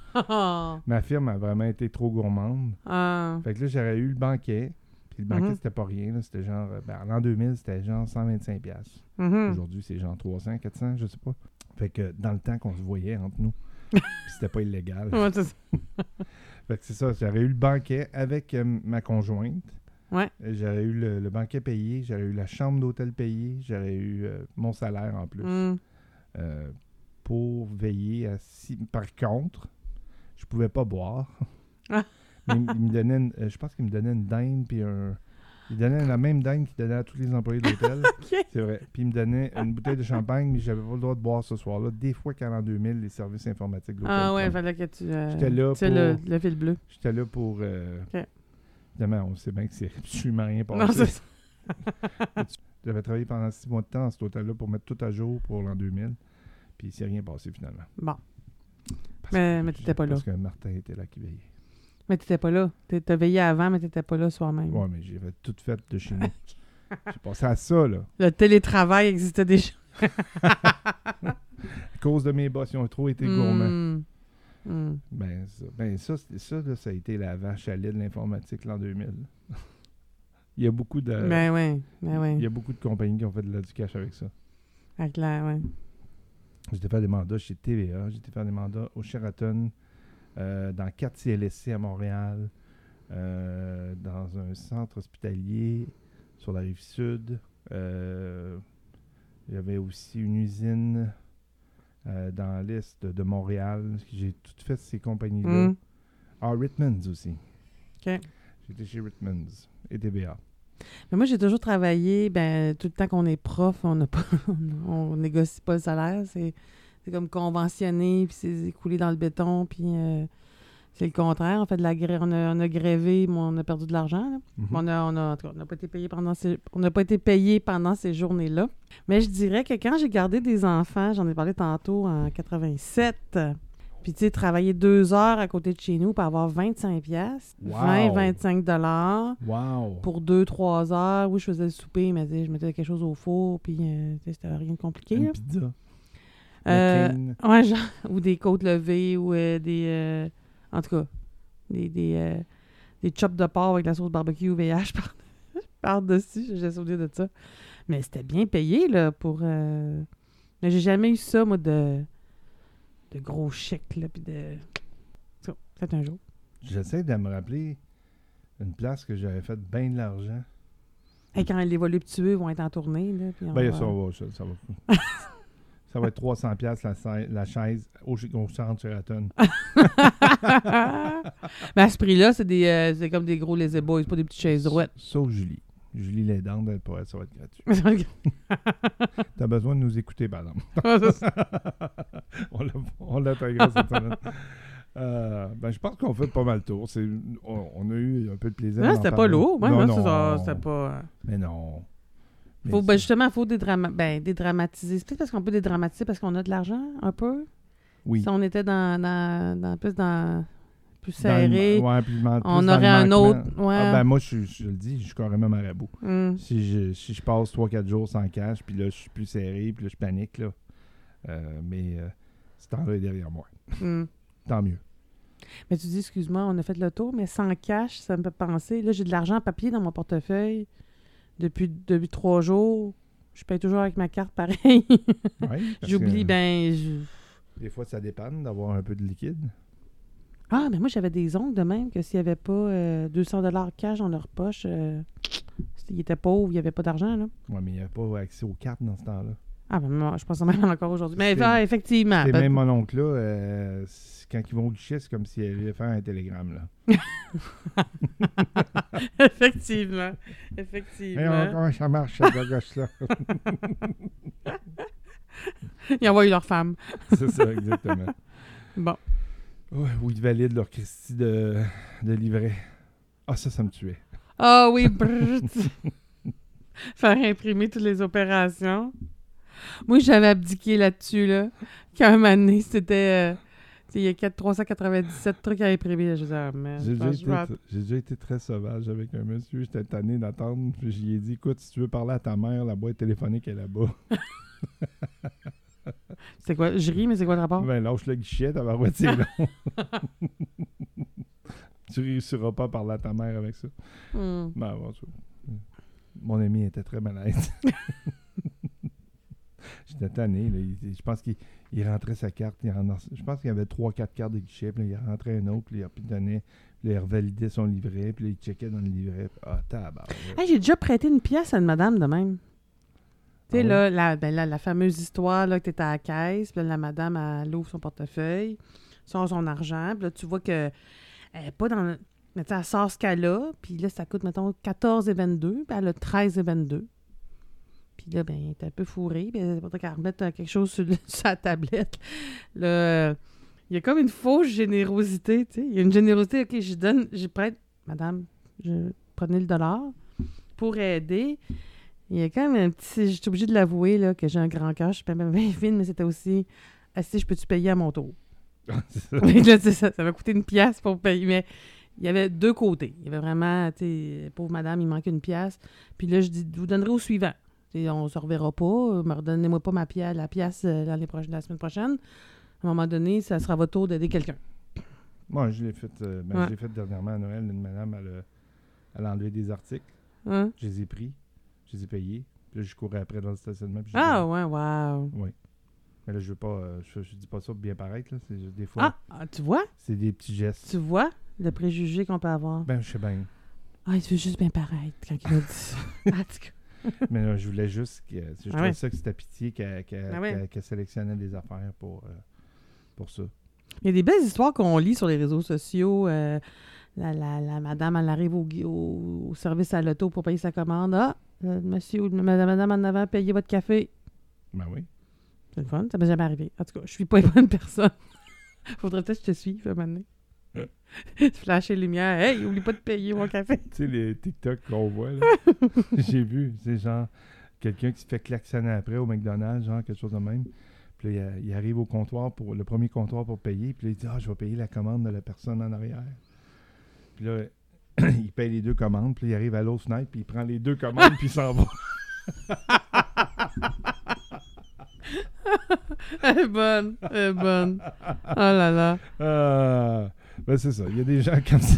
B: Ah.
A: Ma firme a vraiment été trop gourmande.
B: Ah.
A: Fait que là, j'aurais eu le banquet. Puis le banquet,
B: Mhm.
A: c'était pas rien. là. C'était genre, euh, ben, en l'an deux mille, c'était genre cent vingt-cinq piastres.
B: Mhm.
A: Aujourd'hui, c'est genre trois cents, quatre cents, je sais pas. Fait que dans le temps qu'on se voyait entre nous, puis c'était pas illégal.
B: Ouais, c'est ça.
A: Fait que c'est ça, j'aurais eu le banquet avec euh, ma conjointe.
B: Ouais.
A: Et J'aurais eu le, le banquet payé, j'aurais eu la chambre d'hôtel payée, j'aurais eu euh, mon salaire en plus.
B: Mm.
A: Euh, pour veiller à si... Par contre, je pouvais pas boire.
B: Ah.
A: Mais il, il me donnait une- euh, je pense qu'il me donnait une dinde puis un... Il donnait la même dinde qu'il donnait à tous les employés de l'hôtel.
B: OK.
A: C'est vrai. Puis il me donnait une bouteille de champagne, mais j'avais pas le droit de boire ce soir-là. Des fois qu'en l'an deux mille, les services informatiques de l'hôtel.
B: Ah ouais, il
A: prennent.
B: fallait que tu... euh,
A: J'étais là
B: tu sais, le,
A: pour-
B: le fil bleu.
A: J'étais là pour... euh,
B: Ok.
A: Évidemment, on sait bien que c'est absolument rien
B: Non,
A: passé.
B: c'est ça.
A: J'avais travaillé pendant six mois de temps à cet hôtel-là pour mettre tout à jour pour l'an deux mille. Puis il s'est rien passé finalement.
B: Bon.
A: Parce
B: Mais-
A: que-
B: mais t'étais pas là.
A: Parce que Martin était là qui veillait.
B: Mais t'étais pas là. T'es- T'as veillé avant, mais t'étais pas là le soir même.
A: Ouais, mais j'ai fait toute fête de chez nous. J'ai passé à ça, là.
B: Le télétravail existait déjà.
A: À cause de mes boss, ils ont trop été gourmands.
B: Mm. Mm.
A: Ben, ça, ben ça, c'est- ça, là, ça a été la vache à lait de l'informatique l'an deux mille. Il y a beaucoup de...
B: Ben ouais, ben ouais.
A: Il y a beaucoup de compagnies qui ont fait de la, du cash avec ça.
B: Avec la, ouais.
A: J'ai été faire des mandats chez T V A, j'ai été faire des mandats au Sheraton, euh, dans quatre C L S C à Montréal, euh, dans un centre hospitalier sur la rive sud. Euh, il y avait aussi une usine euh, dans l'est de, de Montréal. J'ai tout fait ces compagnies-là.
B: Mm.
A: Ah, Rittman's aussi.
B: OK.
A: J'étais chez Rittman's et T V A.
B: Mais moi, j'ai toujours travaillé, ben, tout le temps qu'on est prof, on n'a pas, on négocie pas le salaire. C'est, c'est comme conventionné, puis c'est écoulé dans le béton, puis euh, c'est le contraire. On fait de la grève, on a, on a grévé, mais on a perdu de l'argent. Là.
A: Mhm.
B: On a, on a, en tout cas, on n'a pas été payé pendant ces, on n'a pas été payé pendant ces journées-là. Mais je dirais que quand j'ai gardé des enfants, j'en ai parlé tantôt en quatre-vingt-sept. Puis, tu sais, travailler deux heures à côté de chez nous pour avoir vingt-cinq piastres,
A: Wow!
B: vingt, vingt-cinq dollars
A: Wow!
B: pour deux, trois heures. Oui, je faisais le souper, mais tu sais, je mettais quelque chose au four, puis euh, tu sais, c'était rien de compliqué.
A: Une
B: là.
A: pizza.
B: Euh,
A: McCain.
B: ouais, genre, ou des côtes levées, ou euh, des... euh, en tout cas, des, des, euh, des chops de porc avec la sauce barbecue V H par- par-dessus. J'ai souvenir de ça. Mais c'était bien payé, là, pour... euh, Mais j'ai jamais eu ça, moi, de, de gros chèques, là, puis de... Ça, peut-être un jour.
A: J'essaie de me rappeler une place que j'avais fait bien de l'argent.
B: Et quand les voluptueux vont être en tournée, là, puis on
A: Ben,
B: va...
A: ça va, ça, ça va. Ça va être trois cents dollars la, sa- la chaise au, au centre Sheraton.
B: Mais à ce prix-là, c'est des euh, c'est comme des gros lazy boys, pas des petites chaises droites.
A: Sauf Julie. Julie Lédande, elle pourrait, ça va être gratuit. T'as besoin de nous écouter, par exemple. on l'a on l'a intégré cette semaine. Euh, ben, je pense qu'on fait pas mal le tour. C'est, on, on a eu un peu de plaisir.
B: Non, c'était pas lourd. Ouais,
A: non,
B: moi,
A: non.
B: c'est ça, c'était pas...
A: Mais non. Mais
B: Faut, ben,
A: c'est-
B: justement, il faut dédrama- ben, dédramatiser. C'est peut-être parce qu'on peut dédramatiser parce qu'on a de l'argent, un peu.
A: oui.
B: Si on était dans, dans, dans plus dans plus
A: Dans le-
B: serré,
A: ouais, plus man- plus
B: on
A: dans le
B: aurait un
A: manquement.
B: autre... Ouais.
A: Ah, ben, moi, je, je le dis, je suis carrément marabout.
B: Hum.
A: Si je, si je passe trois quatre jours sans cash, puis là, je suis plus serré, puis là, je panique, là. Euh, mais euh, ce temps-là est derrière moi.
B: Hum.
A: Tant mieux.
B: Mais tu dis, excuse-moi, on a fait le tour, mais sans cash, ça me fait penser. Là, j'ai de l'argent en papier dans mon portefeuille depuis, depuis trois jours. Je paye toujours avec ma carte, pareil.
A: Ouais, parce
B: J'oublie,
A: que
B: ben... je-
A: Des fois, ça dépanne d'avoir un peu de liquide.
B: Ah, mais moi, j'avais des oncles de même que s'il n'y avait pas euh, deux cents dollars cash dans leur poche, euh, ils étaient pauvres, il n'y avait pas d'argent, là.
A: Ouais, mais il n'y a pas accès aux cartes dans ce temps-là.
B: Ah, ben moi, je pense même encore aujourd'hui. Mais
A: C'est-
B: ah, effectivement.
A: Et
B: ben-
A: même mon oncle-là, euh, c'est- quand ils vont au guichet, c'est comme s'il allait faire un télégramme, là.
B: Effectivement.
A: Mais
B: Effectivement.
A: comment ça marche, cette gosse-là?
B: Ils envoient leur femme.
A: C'est ça, exactement.
B: Bon.
A: Ouais, ou ils valident leur Christie de, de livret. Ah, ça, ça me tuait.
B: Ah oui, brrrt. Faire imprimer toutes les opérations. Moi, j'avais abdiqué là-dessus, là. Quand un moment donné, c'était... euh, tu sais, il y a quatre- trois cent quatre-vingt-dix-sept trucs à imprimer. Là. Je disais, ah, man,
A: J'ai
B: je
A: déjà,
B: pense que je vais
A: été, j'ai déjà été très sauvage avec un monsieur. J'étais tanné d'attendre. Puis j'y ai dit, écoute, si tu veux parler à ta mère, la boîte téléphonique est là-bas.
B: C'est quoi? Je ris, mais c'est quoi le rapport?
A: Ben, lâche le guichet, ta barouette, c'est long. Tu réussiras pas à parler à ta mère avec ça.
B: Hmm.
A: Ben, bon, ça. Mon ami était très malade. J'étais tanné. Là. Il- je pense qu'il il rentrait sa carte. Il en, je pense qu'il y avait trois quatre cartes de guichet. Puis là, il rentrait un autre. Puis il redonnait. Puis là, il revalidait son livret. Puis là, il checkait dans le livret. Puis, ah, tabarouette.
B: Hey, j'ai déjà prêté une pièce à une madame de même. Tu sais,
A: Ah
B: là, la, ben, là, la fameuse histoire là, que tu étais à la caisse, puis là, la madame, elle ouvre son portefeuille, sort son argent, puis là, tu vois que elle est pas dans... le- Mais tu sais, elle sort ce qu'elle a, puis là, ça coûte, mettons, quatorze et vingt-deux, puis elle a treize et vingt-deux. Puis là, ben, elle est un peu fourrée, puis elle va qu'elle remette euh, quelque chose sur, le- sur la tablette. Là, euh, il y a comme une fausse générosité, tu sais. Il y a une générosité, OK, je donne, je prête, madame, je prenez le dollar pour aider. Il y a quand même un petit... Je suis obligée de l'avouer, là, que j'ai un grand cœur. Je suis pas bien fine, mais c'était aussi... Assis, je peux-tu payer à mon tour?
A: C'est ça.
B: Fait que là, tu sais, ça, ça m'a coûté une pièce pour payer. Mais il y avait deux côtés. Il y avait vraiment, tu sais, pauvre madame, il manque une pièce. Puis là, je dis, vous donnerez au suivant. Tu sais, on ne se reverra pas. Me redonnez-moi pas ma pièce, la pièce euh, l'année prochaine, la semaine prochaine. À un moment donné, ça sera votre tour d'aider quelqu'un.
A: Moi, je l'ai fait, euh, ben,
B: Ouais.
A: je l'ai fait dernièrement à Noël. Une madame, elle a, elle a enlevé des articles.
B: Hein?
A: Je les ai pris. Je les ai payés. Puis là, je courais après dans le stationnement. Puis j'ai
B: Ah,
A: dit,
B: ouais, wow.
A: oui. Mais là, je veux pas. euh, je, je dis pas ça pour bien paraître. Là. C'est juste des fois,
B: Ah, ah, tu vois?
A: c'est des petits gestes.
B: Tu vois le préjugé qu'on peut avoir?
A: Ben, je sais bien.
B: Ah, il veut juste bien paraître quand il a dit ça. En tout cas.
A: Mais là, je voulais juste que. Je trouvais
B: ouais.
A: ça que c'était pitié qu'elle qu'elle-
B: Ah ouais.
A: qu'elle- qu'elle sélectionnait des affaires pour, euh, pour ça.
B: Il y a des belles histoires qu'on lit sur les réseaux sociaux. euh, la, la, la madame, elle arrive au, gui- au, au service à l'auto pour payer sa commande. Ah, le monsieur ou le- madame, madame en avant, payez votre café.
A: Ben oui.
B: C'est le fun, ça m'est jamais arrivé. En tout cas, je suis pas une bonne personne. Faudrait peut-être que je te suive, à un moment donné. Flasher les lumières. Hey, oublie pas de payer mon café.
A: Tu sais, les TikTok qu'on voit, là. J'ai vu, c'est genre quelqu'un qui se fait klaxonner après au McDonald's, genre quelque chose de même. Puis là, il, il arrive au comptoir, pour le premier comptoir pour payer. Puis là, il dit, ah, je vais payer la commande de la personne en arrière. Puis là, il paye les deux commandes. Puis là, il arrive à l'autre fenêtre, puis il prend les deux commandes, puis il s'en va.
B: Elle est bonne, elle est bonne. Oh là là.
A: Euh, ben c'est ça, il y a des gens comme ça.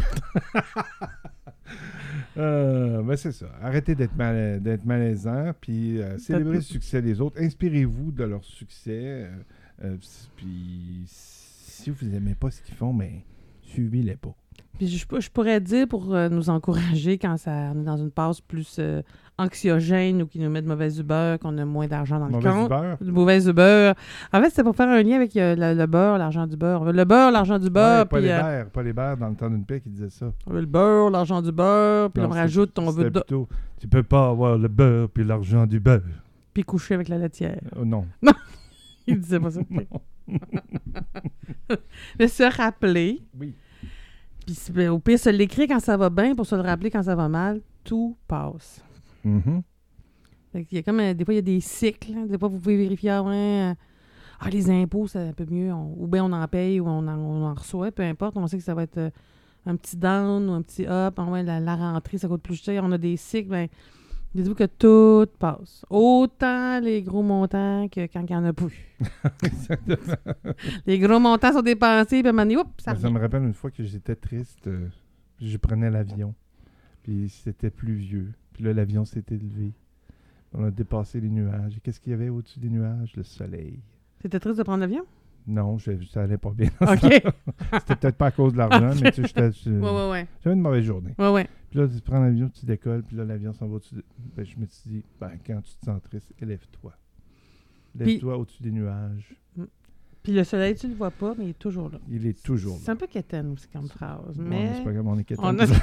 A: Euh, ben c'est ça. Arrêtez d'être, mal, d'être malaisant, puis euh, célébrez le succès des autres. Inspirez-vous de leur succès. Euh, euh, puis si vous n'aimez pas ce qu'ils font, mais suivez-les pas.
B: Puis je, je pourrais dire pour euh, nous encourager quand ça, on est dans une passe plus euh, anxiogène ou qui nous met de mauvaise humeur, qu'on a moins d'argent dans le
A: Mauvaise
B: compte.
A: humeur?
B: De mauvaise humeur. En fait, c'était pour faire un lien avec euh, le, le beurre, l'argent du beurre. Le beurre, l'argent du beurre.
A: Ouais, pas
B: puis,
A: les
B: euh,
A: bears, pas les bears dans le temps d'une paix qui disait ça.
B: le beurre, l'argent du beurre. Puis
A: Non,
B: on
A: c'est-
B: rajoute, on
A: c'était
B: veut. do-
A: plutôt, tu peux pas avoir le beurre puis l'argent du beurre.
B: Puis coucher avec la laitière.
A: Oh, non.
B: Il disait pas ça.
A: Non.
B: Mais se rappeler.
A: Oui.
B: Puis si- ben, au pire, se l'écrire quand ça va bien pour se le rappeler quand ça va mal. Tout passe.
A: Mhm.
B: Fait qu'il y a comme, euh, des fois, il y a des cycles. hein. Des fois, vous pouvez vérifier, ah, ouais, euh, ah, les impôts, c'est un peu mieux. On- ou bien on en paye ou on en, on en reçoit, peu importe. On sait que ça va être euh, un petit down ou un petit up. Ah, ouais, la, la rentrée, ça coûte plus cher. On a des cycles. Ben, dites-vous que tout passe. Autant les gros montants que quand il n'y en a plus.
A: Exactement.
B: Les gros montants sont dépensés, puis à un moment donné, oups, ça
A: Ça, ça
B: revient.
A: me rappelle une fois que j'étais triste. euh, puis je prenais l'avion. Puis c'était pluvieux. Puis là, l'avion s'est élevé. On a dépassé les nuages. Et qu'est-ce qu'il y avait au-dessus des nuages? Le soleil.
B: C'était triste de prendre l'avion?
A: Non, je, ça allait pas bien.
B: OK.
A: C'était peut-être pas à cause de l'argent, mais tu sais, j'étais- je-
B: Ouais, ouais, ouais.
A: j'avais une mauvaise journée.
B: Ouais, ouais.
A: Puis là, tu prends l'avion, tu décolles, puis là, l'avion s'en va au-dessus. de- Ben, je me suis dit, ben, quand tu te sens triste, élève-toi. Lève-toi au-dessus des nuages.
B: Puis le soleil, tu le vois pas, mais il est toujours là.
A: Il est toujours
B: C'est
A: là.
B: un peu quétaine aussi comme phrase,
A: Ouais,
B: mais...
A: c'est pas grave, on est quétaine.
B: on a-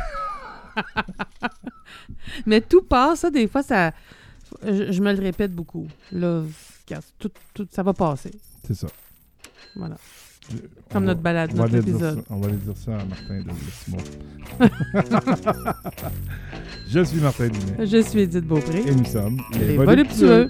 B: mais tout passe, ça, des fois, ça... Je, je me le répète beaucoup. Là, regarde, tout, tout, ça va passer.
A: C'est ça.
B: Voilà.
A: Je-
B: Comme
A: on
B: notre
A: va-
B: balade,
A: on va
B: notre
A: aller dire
B: épisode.
A: ça- On va aller dire ça à Martin de Simon. Je suis Martin Dumais.
B: Je suis Edith Beaupré.
A: Et nous sommes
B: Les voluptueux.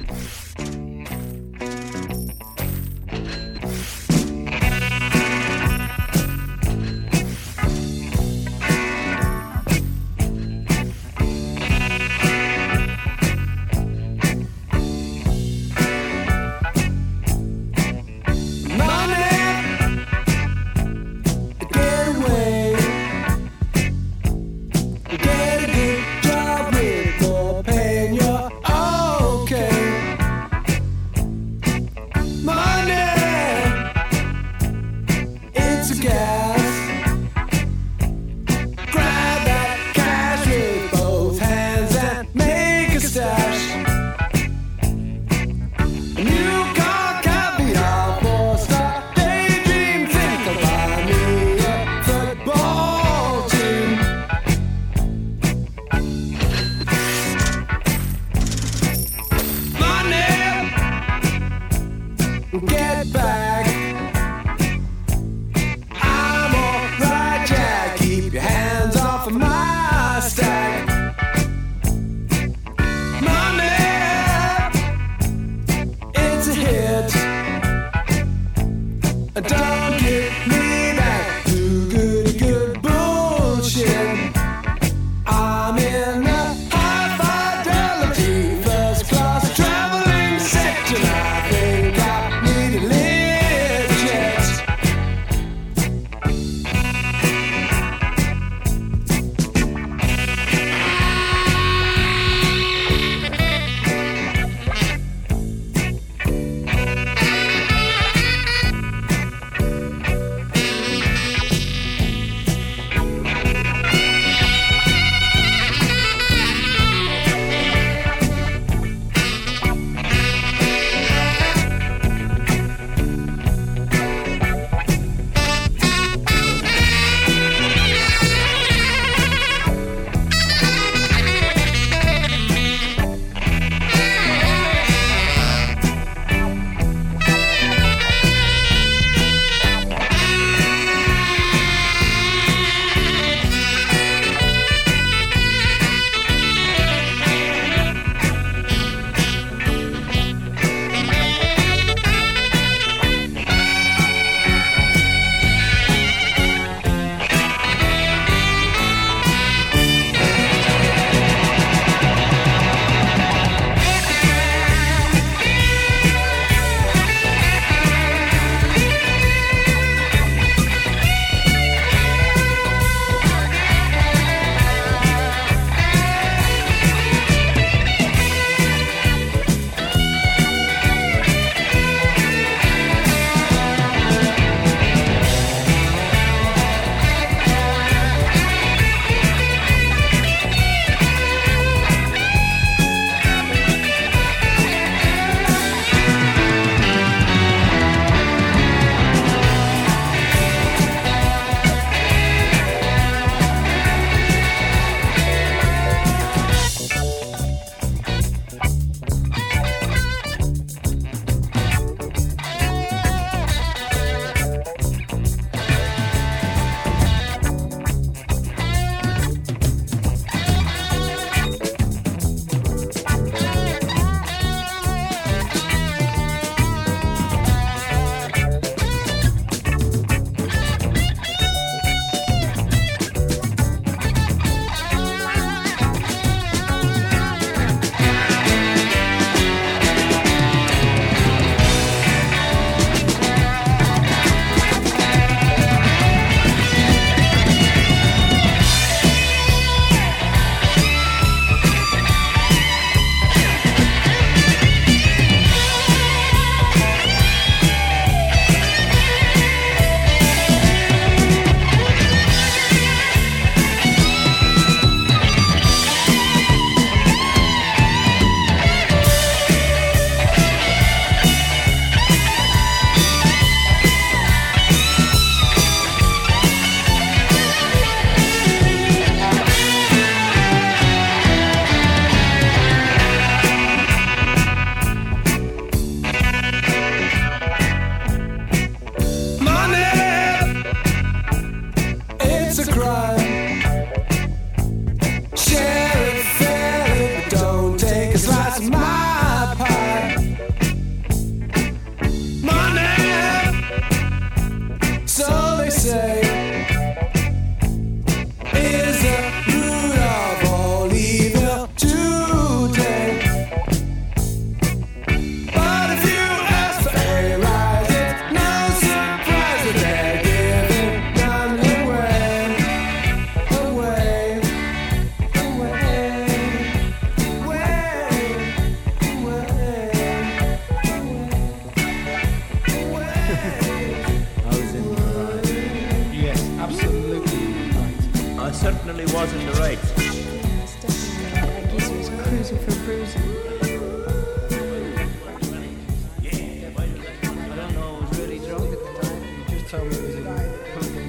C: Get back. I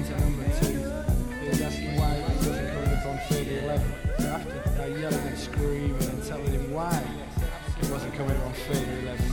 C: to number two. He was asking why he wasn't coming up on thirty eleven. So after I yelling and screaming and telling him why he wasn't coming up on thirty eleven,